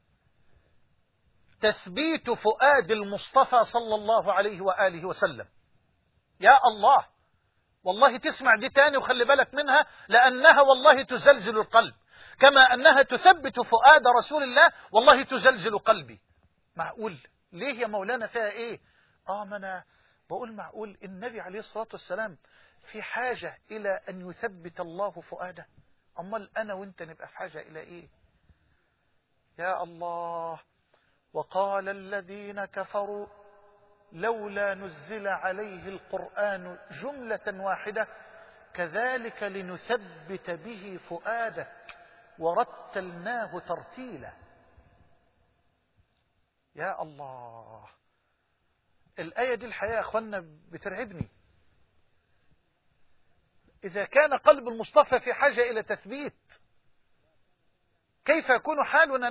تثبيت فؤاد المصطفى صلى الله عليه وآله وسلم. يا الله، والله تسمع دي تاني وخلي بالك منها، لأنها والله تزلزل القلب، كما أنها تثبت فؤاد رسول الله والله تزلزل قلبي. معقول؟ ليه يا مولانا فيها إيه؟ ما أنا بقول معقول النبي عليه الصلاة والسلام في حاجة إلى أن يثبت الله فؤاده؟ أمال أنا وإنت نبقى في حاجة إلى إيه؟ يا الله. وقال الذين كفروا لولا نزل عليه القرآن جملة واحدة كذلك لنثبت به فؤادك ورتلناه ترتيلا. يا الله، الآية دي الحقيقة يا أخوانا بترعبني. إذا كان قلب المصطفى في حاجة إلى تثبيت، كيف يكون حالنا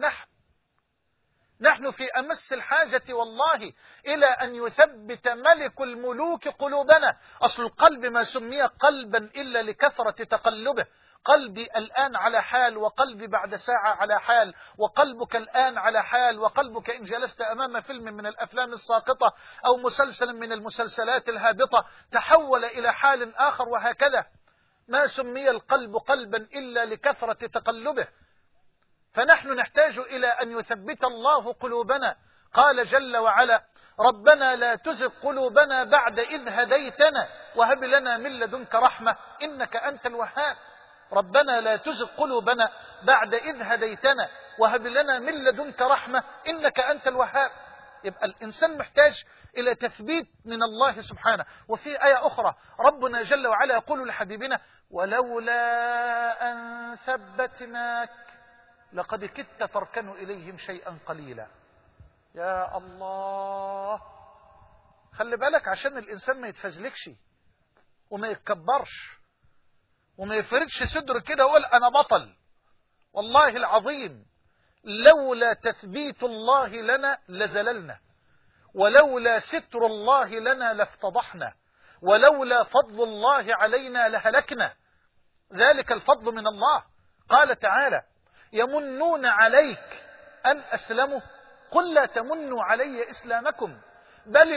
نحن في أمس الحاجة والله إلى أن يثبت ملك الملوك قلوبنا. أصل القلب ما سمي قلبا إلا لكثرة تقلبه. قلبي الآن على حال، وقلبي بعد ساعة على حال، وقلبك الآن على حال، وقلبك إن جلست أمام فيلم من الأفلام الساقطة أو مسلسل من المسلسلات الهابطة تحول إلى حال آخر، وهكذا. ما سمي القلب قلبا إلا لكثرة تقلبه. فنحن نحتاج إلى أن يثبت الله قلوبنا. قال جل وعلا: ربنا لا تزغ قلوبنا بعد إذ هديتنا وهب لنا من لدنك رحمة إنك أنت الوهاب. ربنا لا تزغ قلوبنا بعد إذ هديتنا وهب لنا من لدنك رحمة إنك أنت الوهاب. يبقى الإنسان محتاج إلى تثبيت من الله سبحانه. وفي آية أخرى ربنا جل وعلا يقول لحبيبنا: ولولا أن ثبتناك لقد كدت تركن إليهم شيئا قليلا. يا الله، خلي بالك عشان الإنسان ما يتفزلكش وما يتكبرش وما يفردش صدره كده ويقول أنا بطل. والله العظيم لولا تثبيت الله لنا لزللنا، ولولا ستر الله لنا لافتضحنا، ولولا فضل الله علينا لهلكنا. ذلك الفضل من الله. قال تعالى: يمنون عليك أن أسلموا قل لا تمنوا علي إسلامكم بل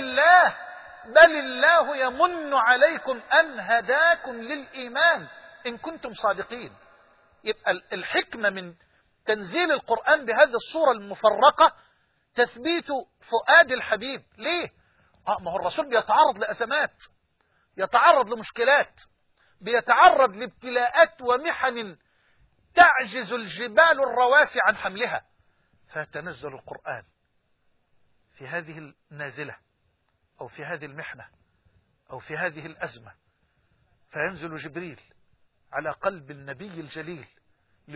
الله يمن عليكم أن هداكم للإيمان إن كنتم صادقين. يبقى الحكمة من تنزيل القرآن بهذه الصورة المفرقة تثبيت فؤاد الحبيب. ليه؟ ما هو الرسول بيتعرض لأزمات، يتعرض لمشكلات، بيتعرض لابتلاءات ومحن تعجز الجبال الرواسي عن حملها، فيتنزل القرآن في هذه النازلة أو في هذه المحنة أو في هذه الأزمة، فينزل جبريل على قلب النبي الجليل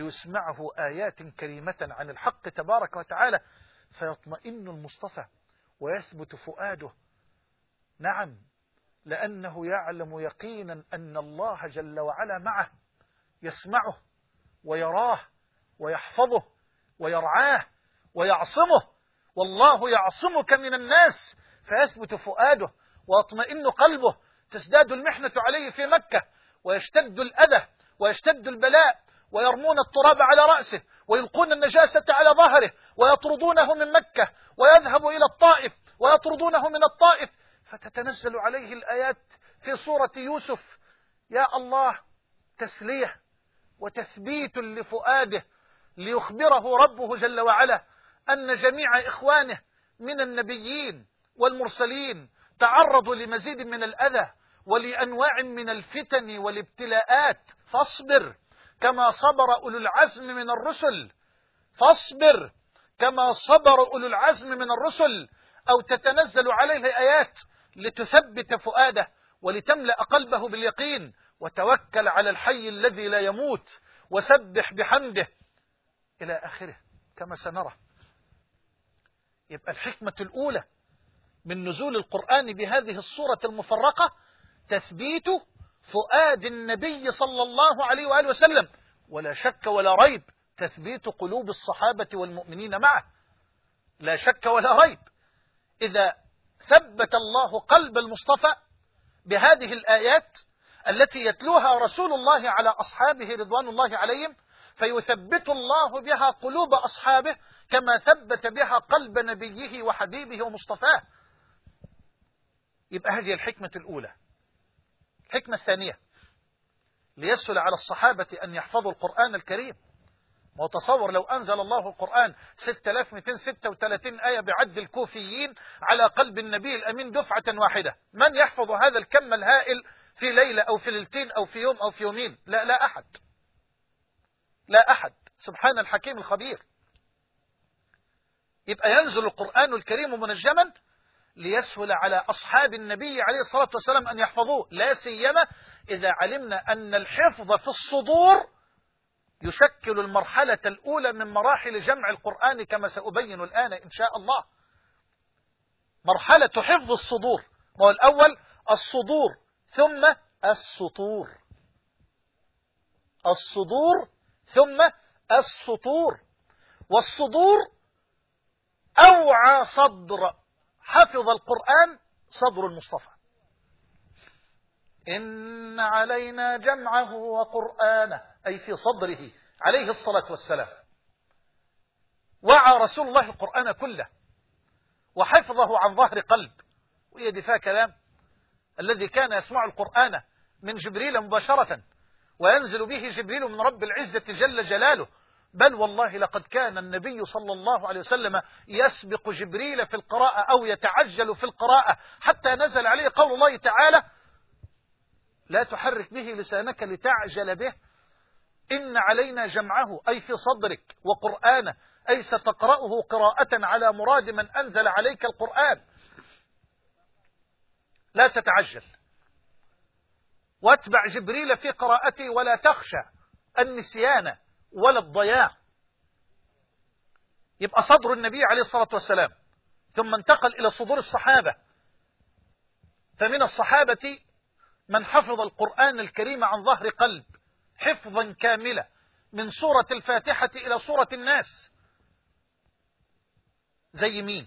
ليسمعه آيات كريمة عن الحق تبارك وتعالى، فيطمئن المصطفى ويثبت فؤاده. نعم، لأنه يعلم يقينا أن الله جل وعلا معه، يسمعه ويراه ويحفظه ويرعاه ويعصمه. والله يعصمك من الناس، فيثبت فؤاده ويطمئن قلبه. تزداد المحنة عليه في مكة، ويشتد الأذى ويشتد البلاء، ويرمون التراب على رأسه ويلقون النجاسة على ظهره ويطردونه من مكة، ويذهب إلى الطائف ويطردونه من الطائف، فتتنزل عليه الآيات في سورة يوسف. يا الله، تسلية وتثبيت لفؤاده، ليخبره ربه جل وعلا أن جميع إخوانه من النبيين والمرسلين تعرضوا لمزيد من الأذى ولأنواع من الفتن والابتلاءات، فاصبر كما صبر أولو العزم من الرسل، فاصبر كما صبر أولو العزم من الرسل. أو تتنزل عليه آيات لتثبت فؤاده ولتملأ قلبه باليقين. وتوكل على الحي الذي لا يموت، وسبح بحمده، إلى آخره كما سنرى. يبقى الحكمة الأولى من نزول القرآن بهذه الصورة المفرقة تثبيت فؤاد النبي صلى الله عليه وآله وسلم، ولا شك ولا ريب تثبيت قلوب الصحابة والمؤمنين معه، لا شك ولا ريب. إذا ثبت الله قلب المصطفى بهذه الآيات التي يتلوها رسول الله على أصحابه رضوان الله عليهم، فيثبت الله بها قلوب أصحابه كما ثبت بها قلب نبيه وحبيبه ومصطفاه. يبقى هذه الحكمة الأولى. الحكمة الثانية، ليسهل على الصحابة أن يحفظوا القرآن الكريم. وتصور لو أنزل الله القرآن 6236 آية بعد الكوفيين على قلب النبي الأمين دفعة واحدة، من يحفظ هذا الكم الهائل في ليلة أو في ليلتين أو في يوم أو في يومين؟ لا أحد، لا أحد، سبحان الحكيم الخبير. يبقى ينزل القرآن الكريم منجما ليسهل على أصحاب النبي عليه الصلاة والسلام أن يحفظوه، لا سيما إذا علمنا أن الحفظ في الصدور يشكل المرحلة الأولى من مراحل جمع القرآن كما سأبين الآن إن شاء الله. مرحلة حفظ الصدور، وهو الأول الصدور ثم السطور، الصدور ثم السطور. والصدور أوعى صدر حفظ القرآن صدر المصطفى. إن علينا جمعه وقرآنه، أي في صدره عليه الصلاة والسلام. وعى رسول الله القرآن كله وحفظه عن ظهر قلب. وهي دي فيها كلام، الذي كان يسمع القرآن من جبريل مباشرة، وينزل به جبريل من رب العزة جل جلاله. بل والله لقد كان النبي صلى الله عليه وسلم يسبق جبريل في القراءة أو يتعجل في القراءة، حتى نزل عليه قول الله تعالى: لا تحرك به لسانك لتعجل به، إن علينا جمعه، أي في صدرك، وقرآنه، أي ستقرأه قراءة على مراد من أنزل عليك القرآن. لا تتعجل، واتبع جبريل في قراءته ولا تخشى النسيان ولا الضياع. يبقى صدر النبي عليه الصلاة والسلام، ثم انتقل إلى صدور الصحابة. فمن الصحابة من حفظ القرآن الكريم عن ظهر قلب حفظا كاملا من سورة الفاتحة إلى سورة الناس. زي مين؟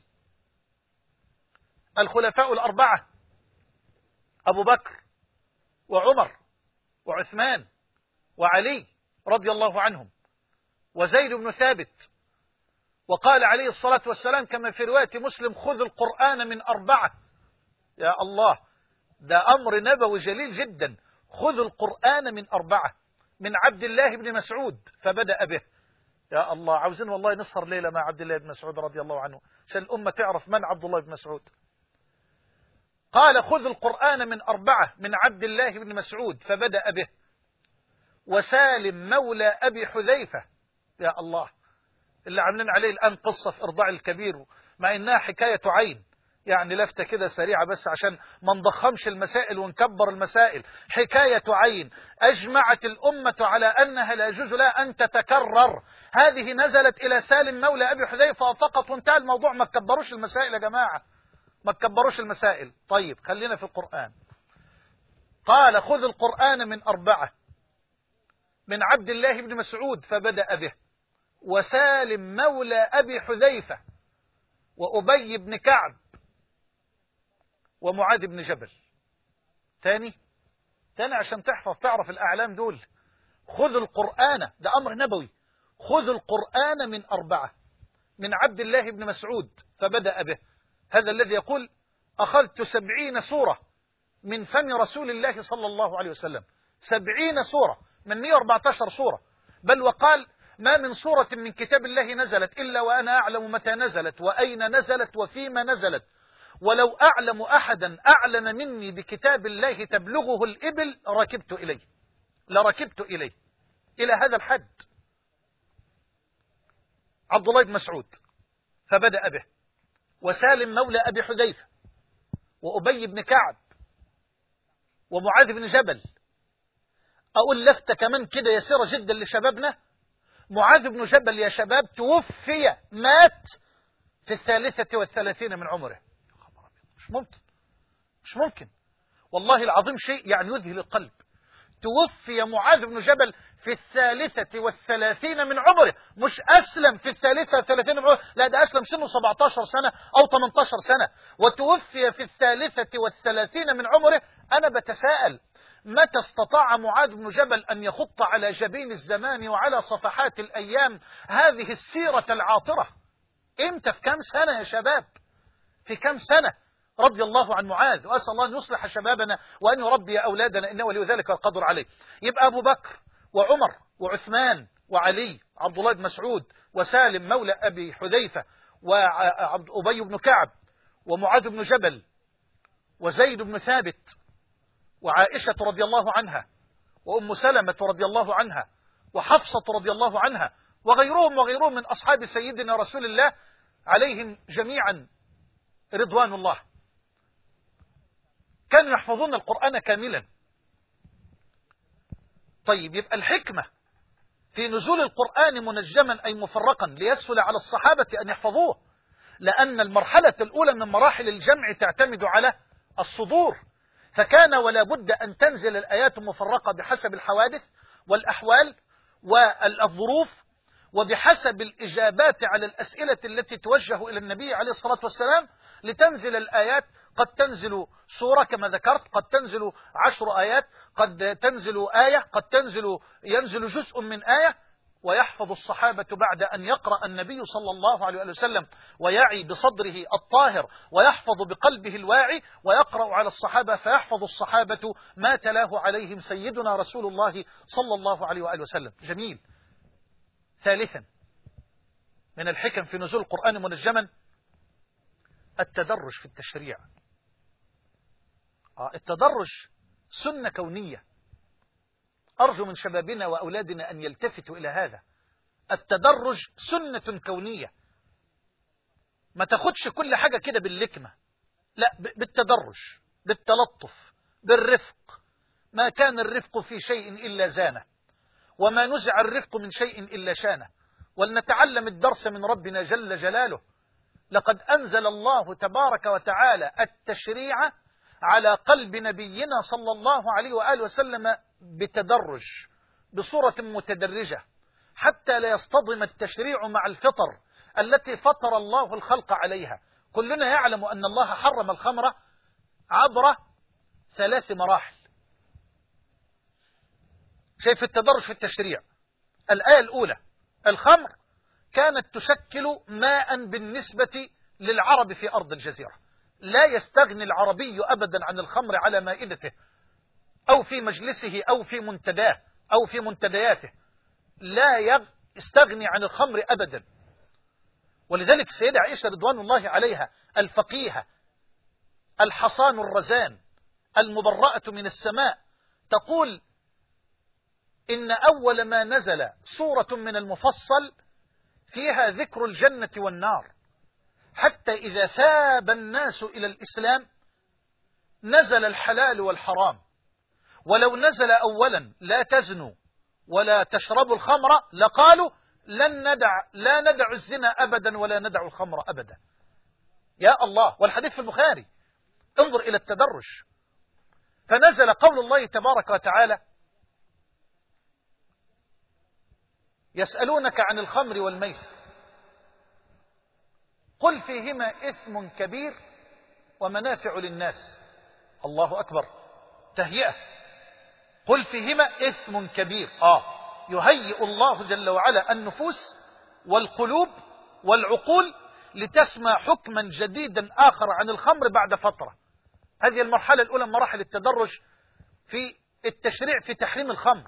الخلفاء الأربعة، أبو بكر وعمر وعثمان وعلي رضي الله عنهم، وزيد بن ثابت. وقال عليه الصلاة والسلام كما في رواية مسلم: خذ القرآن من أربعة. يا الله، ده أمر نبوي جليل جدا. خذ القرآن من أربعة: من عبد الله بن مسعود فبدأ به. يا الله، عاوزين والله نسهر ليلة مع عبد الله بن مسعود رضي الله عنه عشان الأمة تعرف من عبد الله بن مسعود. قال: خذ القرآن من أربعة: من عبد الله بن مسعود فبدأ به، وسالم مولى أبي حذيفة. يا الله، اللي عاملين عليه الآن قصة في إرضاع الكبير، مع إنها حكاية عين، يعني لفتة كده سريعة بس عشان ما نضخمش المسائل ونكبر المسائل. حكاية عين أجمعت الأمة على أنها لا يجوز لها أن تتكرر. هذه نزلت إلى سالم مولى أبي حذيفة فقط وانتهى الموضوع، ما تكبروش المسائل يا جماعة. ما تكبروش المسائل. طيب خلينا في القرآن. قال خذ القرآن من 4: من عبد الله بن مسعود فبدأ به، وسالم مولى أبي حذيفة، وأبي بن كعب، ومعاذ بن جبل. تاني عشان تعرف الأعلام دول. خذ القرآن، ده أمر نبوي. خذ القرآن من 4: من عبد الله بن مسعود فبدأ به، هذا الذي يقول أخذت 70 سورة من فم رسول الله صلى الله عليه وسلم. 70 سورة من 114 سورة. بل وقال ما من سورة من كتاب الله نزلت إلا وأنا أعلم متى نزلت وأين نزلت وفيما نزلت، ولو أعلم أحدا أعلم مني بكتاب الله تبلغه الإبل لركبت إليه إلى هذا الحد. عبد الله بن مسعود فبدأ به، وسالم مولى أبي حذيفة، وأبي بن كعب، ومعاذ بن جبل. أقول لفتة كمان كده يسيرة جدا لشبابنا. معاذ بن جبل يا شباب توفي، مات في 33 من عمره. مش ممكن والله العظيم، شيء يعني يذهل القلب. توفي معاذ بن جبل في 33 من عمره، مش أسلم في 33 من عمره، لا ده أسلم سنه 17 سنة أو 18 سنة، وتوفي في 33 من عمره. أنا بتساءل متى استطاع معاذ بن جبل أن يخط على جبين الزمان وعلى صفحات الأيام هذه السيرة العاطرة؟ إمتى؟ في كم سنة يا شباب؟ في كم سنة؟ رضي الله عن معاذ، وأسأل الله أن يصلح شبابنا وأن يربي أولادنا، إنه ولي ذلك القدر عليه. يبقى أبو بكر وعمر وعثمان وعلي، عبد الله بن مسعود، وسالم مولى أبي حذيفة، وأبي بن كعب، ومعاذ بن جبل، وزيد بن ثابت، وعائشة رضي الله عنها، وأم سلمة رضي الله عنها، وحفصة رضي الله عنها، وغيرهم من أصحاب سيدنا رسول الله عليهم جميعا رضوان الله. كانوا يحفظون القرآن كاملا. طيب يبقى الحكمة في نزول القرآن منجما أي مفرقا ليسهل على الصحابة أن يحفظوه، لأن المرحلة الأولى من مراحل الجمع تعتمد على الصدور، فكان ولا بد أن تنزل الآيات مفرقة بحسب الحوادث والأحوال والظروف، وبحسب الإجابات على الأسئلة التي توجه إلى النبي عليه الصلاة والسلام، لتنزل الآيات. قد تنزل سورة كما ذكرت، قد تنزل 10 آيات، قد تنزل آية، قد ينزل جزء من آية. ويحفظ الصحابة بعد أن يقرأ النبي صلى الله عليه وسلم ويعي بصدره الطاهر ويحفظ بقلبه الواعي، ويقرأ على الصحابة فيحفظ الصحابة ما تلاه عليهم سيدنا رسول الله صلى الله عليه وآله وسلم. جميل. ثالثا من الحكم في نزول القرآن منجما التدرج في التشريع. التدرج سنة كونية، أرجو من شبابنا وأولادنا أن يلتفتوا إلى هذا. التدرج سنة كونية، ما تاخدش كل حاجة كده باللكمة، لا، بالتدرج، بالتلطف، بالرفق. ما كان الرفق في شيء إلا زانه، وما نزع الرفق من شيء إلا شانه. ولنتعلم الدرس من ربنا جل جلاله. لقد أنزل الله تبارك وتعالى التشريع على قلب نبينا صلى الله عليه وآله وسلم بتدرج، بصورة متدرجة، حتى لا يصطدم التشريع مع الفطر التي فطر الله الخلق عليها. كلنا يعلم أن الله حرم الخمر عبر 3 مراحل. شايف التدرج في التشريع؟ الآية الأولى الخمر كانت تشكل ماء بالنسبة للعرب في أرض الجزيرة، لا يستغني العربي أبدا عن الخمر على مائدته أو في مجلسه أو في منتداه أو في منتدياته، لا يستغني عن الخمر أبدا. ولذلك السيدة عائشة رضوان الله عليها الفقيهة الحصان الرزان المبرأة من السماء تقول إن أول ما نزل سورة من المفصل فيها ذكر الجنة والنار، حتى إذا ثاب الناس إلى الإسلام نزل الحلال والحرام. ولو نزل أولا لا تزنوا ولا تشربوا الخمر لقالوا لا ندع الزنا أبدا ولا ندع الخمر أبدا. يا الله، والحديث في البخاري. انظر إلى التدرج. فنزل قول الله تبارك وتعالى: يسألونك عن الخمر والميسر قل فيهما إثم كبير ومنافع للناس. الله أكبر، تهيئة. قل فيهما إثم كبير. يهيئ الله جل وعلا النفوس والقلوب والعقول لتسمع حكما جديدا آخر عن الخمر بعد فترة. هذه المرحلة الأولى من مراحل التدرج في التشريع في تحريم الخمر.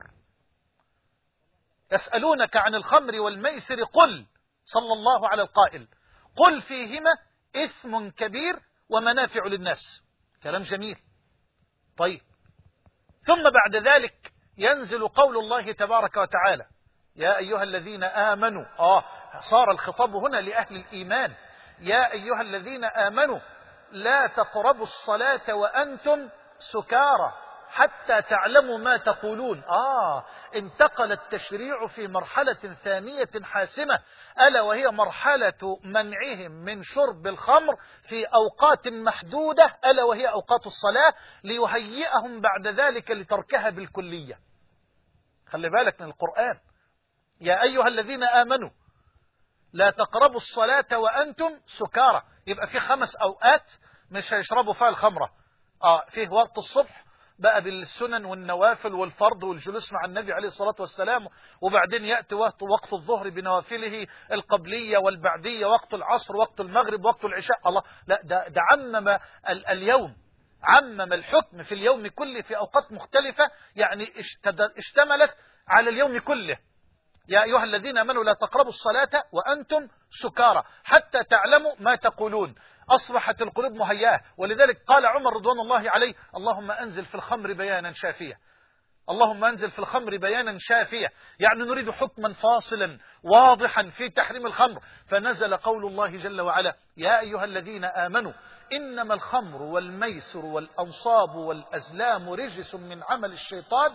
يسألونك عن الخمر والميسر قل، صلى الله على القائل، قل فيهما إثم كبير ومنافع للناس. كلام جميل. طيب، ثم بعد ذلك ينزل قول الله تبارك وتعالى: يا أيها الذين آمنوا. صار الخطاب هنا لأهل الإيمان. يا أيها الذين آمنوا لا تقربوا الصلاة وأنتم سكارى حتى تعلموا ما تقولون. انتقل التشريع في مرحلة ثانية حاسمة، ألا وهي مرحلة منعهم من شرب الخمر في أوقات محدودة، ألا وهي أوقات الصلاة، ليهيئهم بعد ذلك لتركها بالكلية. خلي بالك من القرآن. يا أيها الذين آمنوا لا تقربوا الصلاة وأنتم سكارى. يبقى في 5 أوقات مش هيشربوا فيها الخمرة. فيه وقت الصبح بقى بالسنن والنوافل والفرض والجلوس مع النبي عليه الصلاة والسلام، وبعدين يأتي وقت الظهر بنوافله القبلية والبعدية، وقت العصر، وقت المغرب، وقت العشاء. الله، لا، ده عمم اليوم، عمم الحكم في اليوم كله في أوقات مختلفة، يعني اشتملت على اليوم كله. يا أيها الذين آمنوا لا تقربوا الصلاة وأنتم سكارى حتى تعلموا ما تقولون. أصبحت القلوب مهيئة، ولذلك قال عمر رضوان الله عليه: اللهم أنزل في الخمر بيانا شافيا. اللهم أنزل في الخمر بيانا شافيا، يعني نريد حكما فاصلا واضحا في تحريم الخمر. فنزل قول الله جل وعلا: يا أيها الذين آمنوا إنما الخمر والميسر والأنصاب والأزلام رجس من عمل الشيطان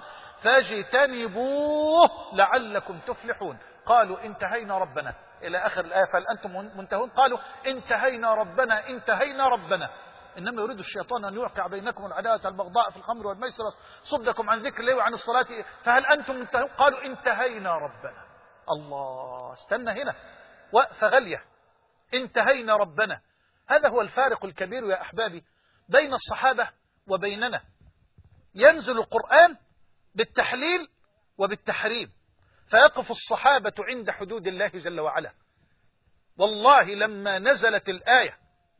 فاجتنبوه لعلكم تفلحون. قالوا انتهينا ربنا، إلى آخر الآية. فهل أنتم منتهون؟ قالوا انتهينا ربنا، انتهينا ربنا. إنما يريد الشيطان أن يوقع بينكم العداوة البغضاء في الخمر والميسر صدكم عن ذكر الله وعن الصلاة فهل أنتم منتهون؟ قالوا انتهينا ربنا. الله، استنى هنا، وقفة غالية. انتهينا ربنا. هذا هو الفارق الكبير يا أحبابي بين الصحابة وبيننا. ينزل القرآن بالتحليل وبالتحريم، فيقف الصحابة عند حدود الله جل وعلا. والله لما نزلت الآية: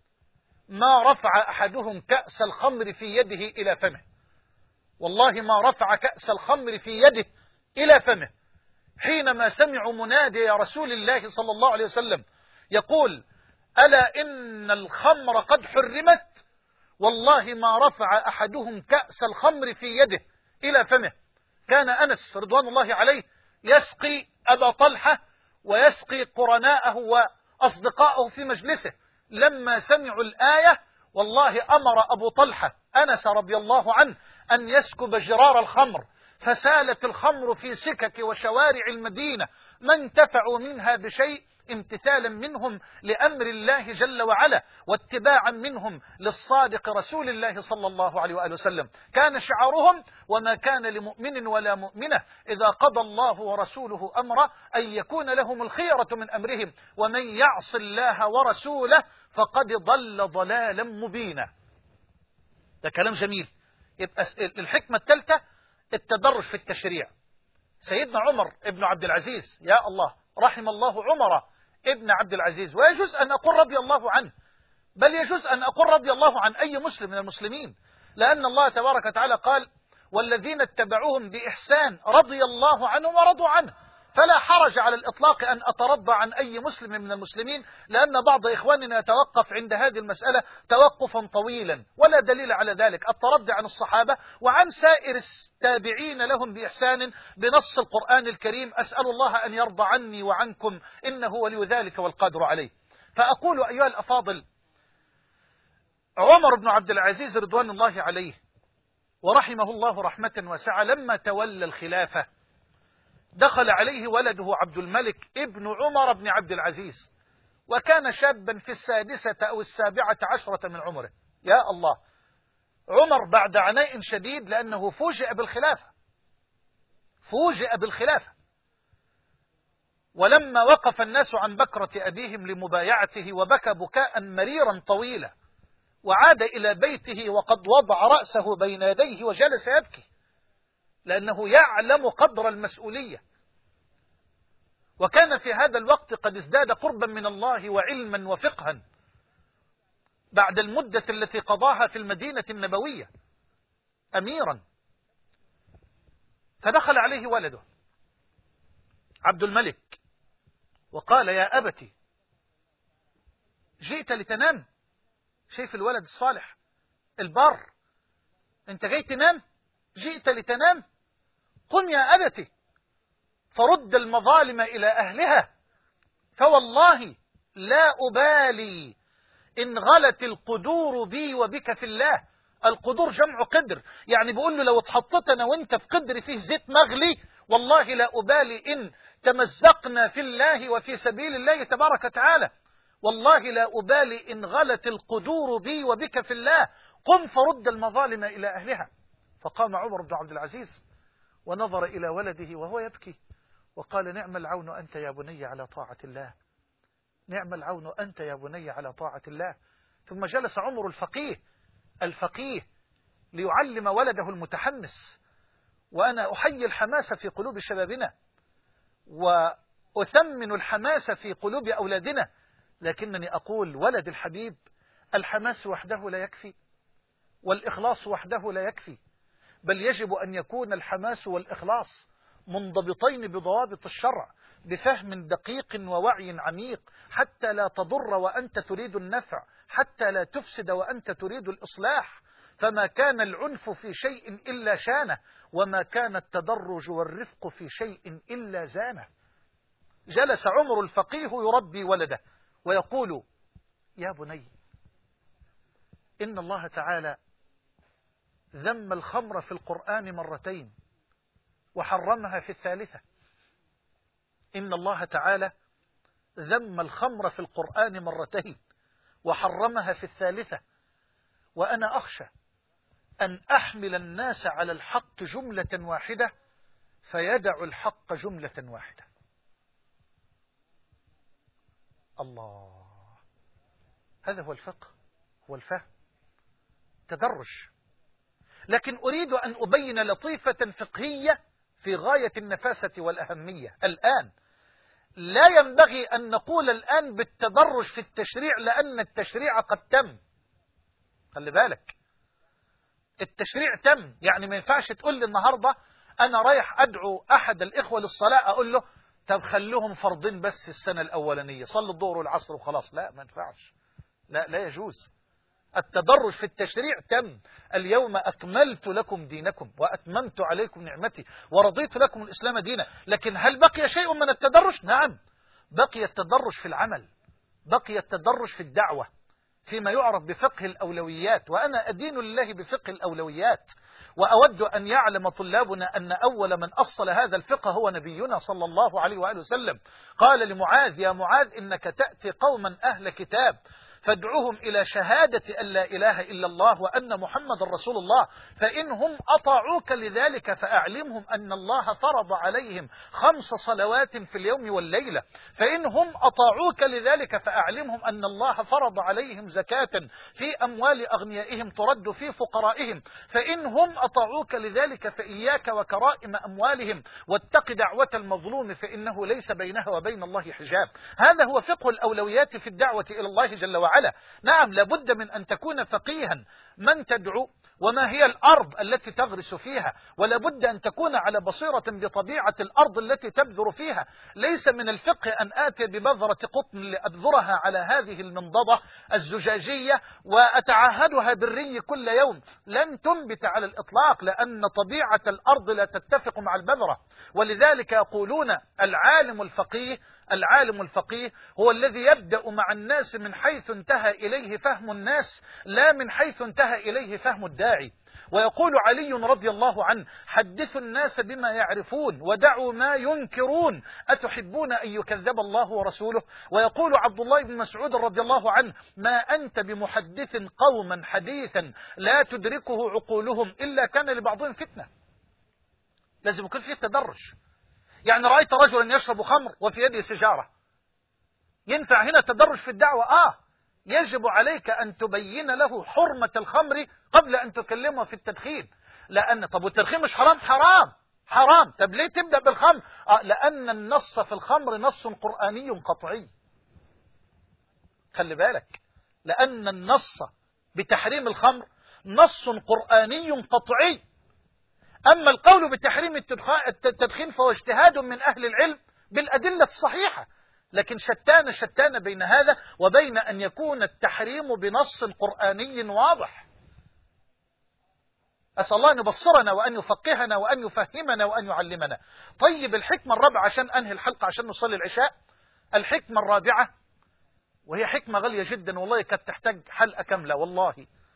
ما رفع أحدهم كأس الخمر في يده إلى فمه، والله ما رفع كأس الخمر في يده إلى فمه، حينما سمعوا منادي يا رسول الله صلى الله عليه وسلم يقول: ألا إن الخمر قد حرمت، والله ما رفع أحدهم كأس الخمر في يده إلى فمه. كان أنس رضوان الله عليه يسقي أبا طلحة ويسقي قرناءه وأصدقائه في مجلسه. لما سمعوا الآية والله أمر أبو طلحة أنس رضي الله عنه أن يسكب جرار الخمر، فسالت الخمر في سكك وشوارع المدينة، ما انتفعوا منها بشيء امتثالا منهم لأمر الله جل وعلا واتباعا منهم للصادق رسول الله صلى الله عليه وآله وسلم. كان شعارهم: وما كان لمؤمن ولا مؤمنة إذا قضى الله ورسوله أمرا أن يكون لهم الخيرة من أمرهم ومن يعص الله ورسوله فقد ضل ضلالا مبينا. ده كلام جميل. يبقى الحكمة الثالثة التدرج في التشريع. سيدنا عمر ابن عبد العزيز، يا الله، رحم الله عمر ابن عبد العزيز، ويجوز أن أقول رضي الله عنه، بل يجوز أن أقول رضي الله عن أي مسلم من المسلمين، لأن الله تبارك وتعالى قال: والذين اتبعوهم بإحسان رضي الله عنهم ورضوا عنه. فلا حرج على الإطلاق أن أترضى عن أي مسلم من المسلمين، لأن بعض إخواننا يتوقف عند هذه المسألة توقفا طويلا، ولا دليل على ذلك. الترضي عن الصحابة وعن سائر التابعين لهم بإحسان بنص القرآن الكريم. أسأل الله أن يرضى عني وعنكم إنه ولي ذلك والقادر عليه. فأقول أيها الأفاضل: عمر بن عبد العزيز رضوان الله عليه ورحمه الله رحمة واسعة لما تولى الخلافة دخل عليه ولده عبد الملك ابن عمر بن عبد العزيز، وكان شابا في 6 أو 17 من عمره. يا الله، عمر بعد عناء شديد لأنه فوجئ بالخلافة. ولما وقف الناس عن بكرة أبيهم لمبايعته وبكى بكاء مريرا طويلا، وعاد إلى بيته وقد وضع رأسه بين يديه وجلس يبكي، لأنه يعلم قدر المسؤولية. وكان في هذا الوقت قد ازداد قربا من الله وعلما وفقها بعد المدة التي قضاها في المدينة النبوية أميرا. فدخل عليه ولده عبد الملك وقال: يا أبتي، جئت لتنام؟ شايف الولد الصالح البار، أنت جاي تنام؟ جئت لتنام؟ قم يا أبتي فرد المظالم إلى أهلها، فوالله لا أبالي إن غلت القدور بي وبك في الله. القدور جمع قدر، يعني بيقول له لو اتحطت أنا وانت في قدر فيه زيت مغلي، والله لا أبالي إن تمزقنا في الله وفي سبيل الله تبارك وتعالى، والله لا أبالي إن غلت القدور بي وبك في الله، قم فرد المظالم إلى أهلها. فقام عمر بن عبد العزيز ونظر إلى ولده وهو يبكي وقال: نعم العون أنت يا بني على طاعة الله، نعم العون أنت يا بني على طاعة الله. ثم جلس عمر الفقيه ليعلم ولده المتحمس. وأنا أحيي الحماس في قلوب شبابنا وأثمن الحماس في قلوب أولادنا، لكنني أقول ولد الحبيب، الحماس وحده لا يكفي، والإخلاص وحده لا يكفي، بل يجب أن يكون الحماس والإخلاص منضبطين بضوابط الشرع بفهم دقيق ووعي عميق، حتى لا تضر وأنت تريد النفع، حتى لا تفسد وأنت تريد الإصلاح. فما كان العنف في شيء إلا شانه، وما كان التدرج والرفق في شيء إلا زانه. جلس عمر الفقيه يربي ولده ويقول: يا بني، إن الله تعالى ذم الخمر في القرآن 2 وحرمها في 3. إن الله تعالى ذم الخمر في القرآن 2 وحرمها في 3. وأنا أخشى أن أحمل الناس على الحق جملة واحدة فيدع الحق جملة واحدة. الله، هذا هو الفقه، هو الفهم، تدرج. لكن أريد أن أبين لطيفة فقهية في غاية النفاسة والأهمية. الآن لا ينبغي أن نقول الآن بالتدرج في التشريع، لأن التشريع قد تم. خلي بالك، التشريع تم، يعني ما ينفعش تقول لي النهاردة أنا رايح أدعو أحد الإخوة للصلاة أقول له طب خلوهم فرضين بس السنة الأولانية، صلوا الظهر والعصر وخلاص. لا، ما ينفعش، لا يجوز. التدرج في التشريع تم. اليوم أكملت لكم دينكم وأتممت عليكم نعمتي ورضيت لكم الإسلام دينا. لكن هل بقي شيء من التدرج؟ نعم، بقي التدرج في العمل، بقي التدرج في الدعوة، فيما يعرف بفقه الأولويات. وأنا أدين لله بفقه الأولويات، وأود أن يعلم طلابنا أن أول من أصل هذا الفقه هو نبينا صلى الله عليه وآله وسلم. قال لمعاذ: يا معاذ، إنك تأتي قوما أهل كتاب فادعوهم إلى شهادة أن لا إله إلا الله وأن محمد رسول الله، فإنهم أطاعوك لذلك فأعلمهم أن الله فرض عليهم 5 صلوات في اليوم والليلة، فإنهم أطاعوك لذلك فأعلمهم أن الله فرض عليهم زكاة في أموال أغنيائهم ترد في فقرائهم، فإنهم أطاعوك لذلك فإياك وكرائم أموالهم واتق دعوة المظلوم فإنه ليس بينها وبين الله حجاب. هذا هو فقه الأولويات في الدعوة إلى الله جل وعلا. نعم، لابد من أن تكون فقيها من تدعو وما هي الأرض التي تغرس فيها، ولابد أن تكون على بصيرة بطبيعة الأرض التي تبذر فيها. ليس من الفقه أن آتي ببذرة قطن لأبذرها على هذه المنضدة الزجاجية وأتعهدها بالري كل يوم، لن تنبت على الإطلاق، لأن طبيعة الأرض لا تتفق مع البذرة. ولذلك يقولون العالم الفقيه هو الذي يبدأ مع الناس من حيث انتهى إليه فهم الناس، لا من حيث انتهى إليه فهم الداعي. ويقول علي رضي الله عنه: حدثوا الناس بما يعرفون ودعوا ما ينكرون، أتحبون أن يكذب الله ورسوله؟ ويقول عبد الله بن مسعود رضي الله عنه: ما أنت بمحدث قوما حديثا لا تدركه عقولهم إلا كان لبعضهم فتنة. لازم يكون فيه تدرج. يعني رأيت رجلا يشرب خمر وفي يده سجارة، ينفع هنا تدرج في الدعوة؟ يجب عليك أن تبين له حرمة الخمر قبل أن تكلمه في التدخين. لأن طب والتدخين مش حرام؟ حرام. طب ليه تبدأ بالخمر؟ لأن النص في الخمر نص قرآني قطعي. خلي بالك، لأن النص بتحريم الخمر نص قرآني قطعي. أما القول بتحريم التدخين فهو اجتهاد من أهل العلم بالأدلة الصحيحة. لكن شتان بين هذا وبين أن يكون التحريم بنص قرآني واضح. أسأل الله أن يبصرنا وأن يفقهنا وأن يفهمنا وأن يعلمنا. طيب، الحكمة الرابعة عشان أنهي الحلقة عشان نصلي العشاء. الحكمة الرابعة، وهي حكمة غالية جدا والله، كانت تحتاج حلقة كاملة والله.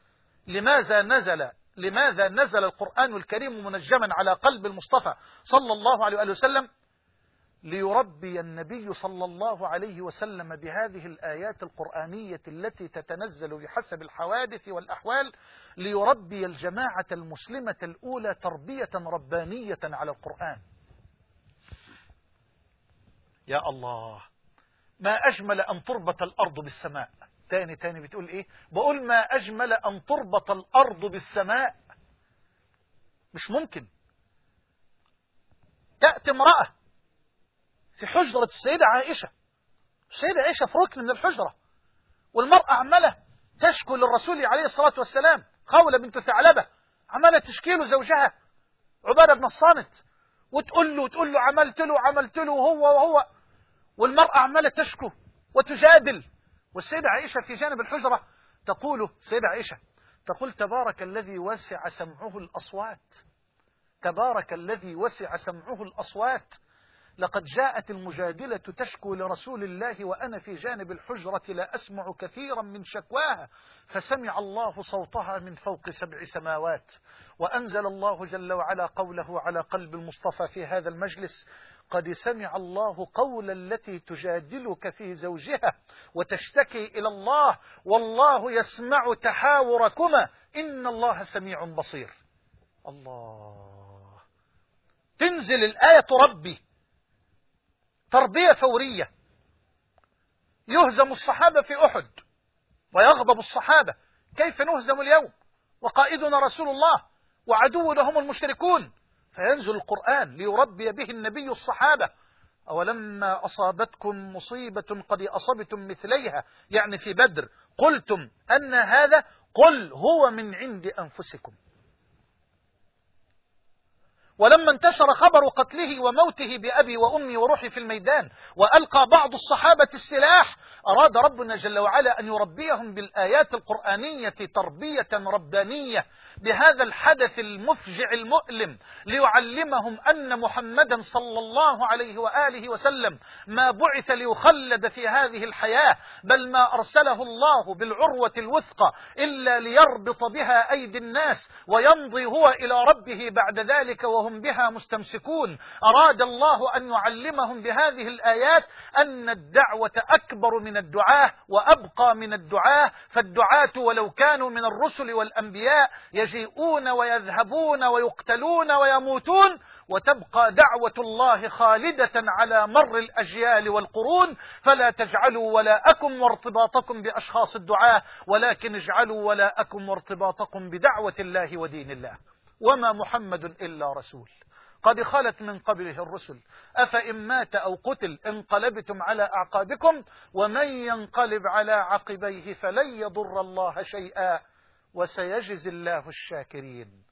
لماذا نزل القرآن الكريم منجما على قلب المصطفى صلى الله عليه وسلم؟ ليربي النبي صلى الله عليه وسلم بهذه الآيات القرآنية التي تتنزل بحسب الحوادث والأحوال، ليربي الجماعة المسلمة الأولى تربية ربانية على القرآن. يا الله، ما أجمل أن تربط الأرض بالسماء. تاني بتقول إيه؟ بقول ما أجمل أن تربط الأرض بالسماء. مش ممكن تأتي امرأة في حجرة السيدة عائشة في ركن من الحجرة، والمرأة عمالة تشكو للرسول عليه الصلاة والسلام، خولة بنت ثعلبة عمالة تشكي له زوجها عبادة بن الصامت، وتقول له عملت له وهو، والمرأة عمالة تشكو وتجادل، والسيدة عائشة في جانب الحجرة تقول تبارك الذي وسع سمعه الأصوات، لقد جاءت المجادلة تشكو لرسول الله وأنا في جانب الحجرة لا أسمع كثيرا من شكواها، فسمع الله صوتها من فوق 7 سماوات، وأنزل الله جل وعلا قوله على قلب المصطفى في هذا المجلس: قد سمع الله قول التي تجادلك في زوجها وتشتكي إلى الله والله يسمع تحاوركما إن الله سميع بصير. الله، تنزل الآية تربي تربية فورية. يهزم الصحابة في أحد ويغضب الصحابة: كيف نهزم اليوم وقائدنا رسول الله وعدونا هم المشركون؟ فينزل القرآن ليربي به النبي الصحابة: أولما أصابتكم مصيبة قد أصبتم مثليها، يعني في بدر، قلتم أن هذا، قل هو من عند أنفسكم. ولما انتشر خبر قتله وموته بأبي وأمي وروحي في الميدان وألقى بعض الصحابة السلاح، أراد ربنا جل وعلا أن يربيهم بالآيات القرآنية تربية ربانية بهذا الحدث المفجع المؤلم، ليعلمهم أن محمدا صلى الله عليه وآله وسلم ما بعث ليخلد في هذه الحياة، بل ما أرسله الله بالعروة الوثقى إلا ليربط بها أيدي الناس ويمضي هو إلى ربه بعد ذلك وهم بها مستمسكون. أراد الله أن يعلمهم بهذه الآيات أن الدعوة أكبر من الدعاة وأبقى من الدعاة، فالدعاة ولو كانوا من الرسل والأنبياء يجيئون ويذهبون ويقتلون ويموتون، وتبقى دعوة الله خالدة على مر الأجيال والقرون. فلا تجعلوا ولاءكم وارتباطكم بأشخاص الدعاة، ولكن اجعلوا ولاءكم وارتباطكم بدعوة الله ودين الله. وما محمد إلا رسول قد خلت من قبله الرسل أفإن مات أو قتل انقلبتم على أعقابكم ومن ينقلب على عقبيه فلن يضر الله شيئا وسيجزي الله الشاكرين.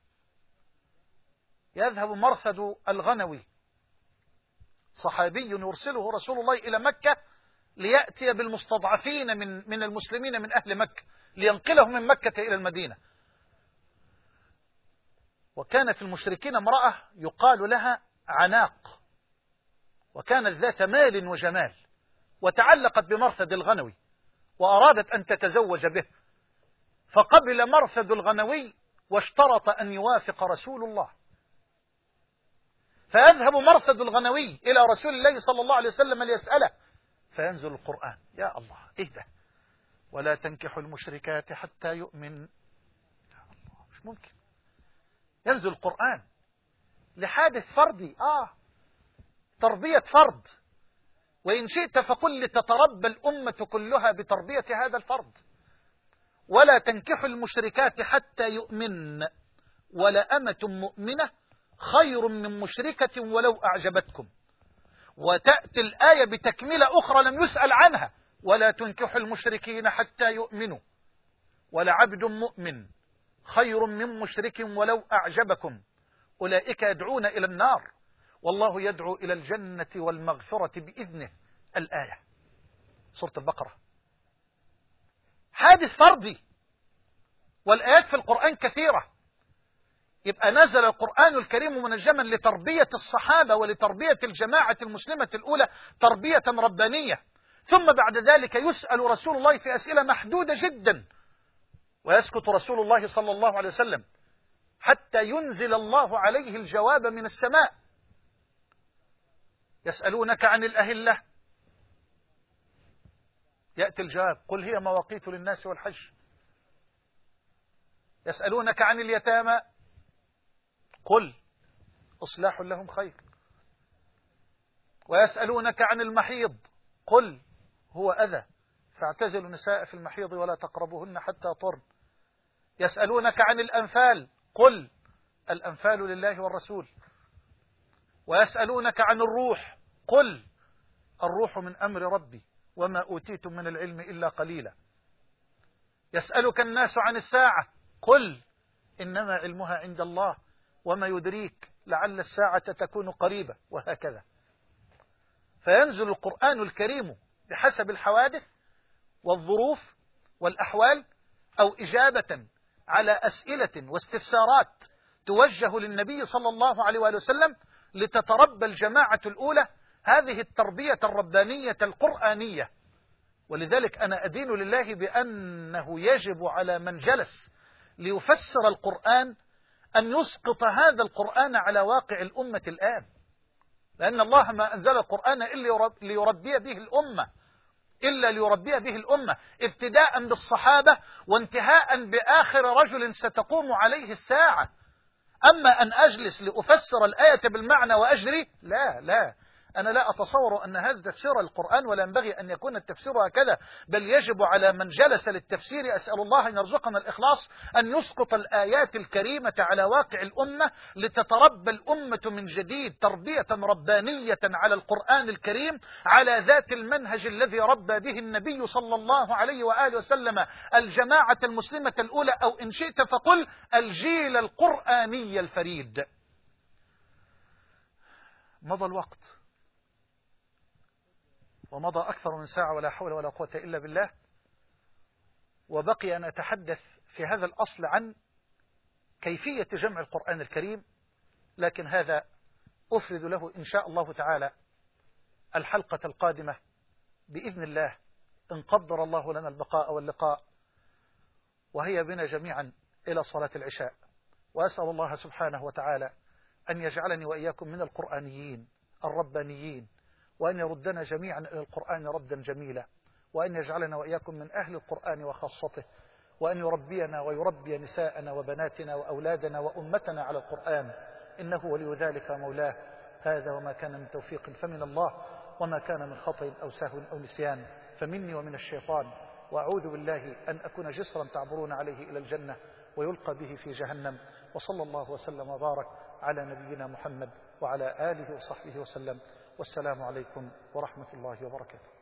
يذهب مرثد الغنوي، صحابي يرسله رسول الله إلى مكة ليأتي بالمستضعفين من المسلمين من أهل مكة لينقلهم من مكة إلى المدينة. وكان في المشركين امرأة يقال لها عناق، وكانت ذات مال وجمال، وتعلقت بمرثد الغنوي وأرادت أن تتزوج به، فقبل مرثد الغنوي واشترط أن يوافق رسول الله، فيذهب مرثد الغنوي إلى رسول الله صلى الله عليه وسلم ليسأله، فينزل القرآن. يا الله، إيه ده؟ ولا تنكحوا المشركات حتى يؤمن. يا الله، مش ممكن. ينزل القرآن لحادث فردي، تربية فرد، وإن شئت فقل لتتربى الأمة كلها بتربية هذا الفرد. ولا تنكحوا المشركات حتى يؤمن ولأمة مؤمنة خير من مشركة ولو أعجبتكم. وتأتي الآية بتكملة أخرى لم يسأل عنها: ولا تنكحوا المشركين حتى يؤمنوا ولعبد مؤمن خير من مشرك ولو أعجبكم أولئك يدعون إلى النار والله يدعو إلى الجنة والمغفرة بإذنه. الآية سورة البقرة. حادث فردي، والآيات في القرآن كثيرة. يبقى نزل القرآن الكريم منجما لتربية الصحابة ولتربية الجماعة المسلمة الأولى تربية ربانية، ثم بعد ذلك يسأل رسول الله في أسئلة محدودة جدا، ويسكت رسول الله صلى الله عليه وسلم حتى ينزل الله عليه الجواب من السماء. يسألونك عن الأهلة، يأتي الجواب: قل هي مواقيت للناس والحج. يسألونك عن اليتامى، قل إصلاح لهم خير. ويسألونك عن المحيض، قل هو أذى فاعتزلوا النساء في المحيض ولا تقربوهن حتى طهرن. يسألونك عن الأنفال، قل الأنفال لله والرسول. ويسألونك عن الروح، قل الروح من أمر ربي وما أوتيتم من العلم إلا قليلا. يسألك الناس عن الساعة، قل إنما علمها عند الله وما يدريك لعل الساعة تكون قريبة، وهكذا. فينزل القرآن الكريم بحسب الحوادث والظروف والأحوال، أو إجابة على أسئلة واستفسارات توجه للنبي صلى الله عليه وآله وسلم لتتربى الجماعة الأولى هذه التربية الربانية القرآنية. ولذلك أنا أدين لله بأنه يجب على من جلس ليفسر القرآن أن يسقط هذا القرآن على واقع الأمة الآن، لأن الله ما أنزل القرآن إلا ليربي به الأمة ابتداء بالصحابة وانتهاء بآخر رجل ستقوم عليه الساعة. أما أن أجلس لأفسر الآية بالمعنى وأجري، لا، أنا لا أتصور أن هذا تفسير القرآن، ولا ينبغي أن يكون التفسير هكذا، بل يجب على من جلس للتفسير، أسأل الله أن يرزقنا الإخلاص، أن يسقط الآيات الكريمة على واقع الأمة لتتربى الأمة من جديد تربية ربانية على القرآن الكريم، على ذات المنهج الذي ربى به النبي صلى الله عليه وآله وسلم الجماعة المسلمة الأولى، أو إن شئت فقل الجيل القرآني الفريد. مضى الوقت ومضى أكثر من ساعة، ولا حول ولا قوة إلا بالله، وبقي أن أتحدث في هذا الأصل عن كيفية جمع القرآن الكريم، لكن هذا أفرد له إن شاء الله تعالى الحلقة القادمة بإذن الله، إن قدر الله لنا البقاء واللقاء، وهي بنا جميعا إلى صلاة العشاء. وأسأل الله سبحانه وتعالى أن يجعلني وإياكم من القرآنيين الربانيين، وأن يردنا جميعا إلى القرآن ردا جميلا، وأن يجعلنا وإياكم من أهل القرآن وخاصته، وأن يربينا ويربي نساءنا وبناتنا وأولادنا وأمتنا على القرآن، إنه ولي ذلك مولاه. هذا وما كان من توفيق فمن الله، وما كان من خطأ أو سهو أو نسيان فمني ومن الشيطان، وأعوذ بالله أن أكون جسرا تعبرون عليه إلى الجنة ويلقى به في جهنم. وصلى الله وسلم وبارك على نبينا محمد وعلى آله وصحبه وسلم، والسلام عليكم ورحمة الله وبركاته.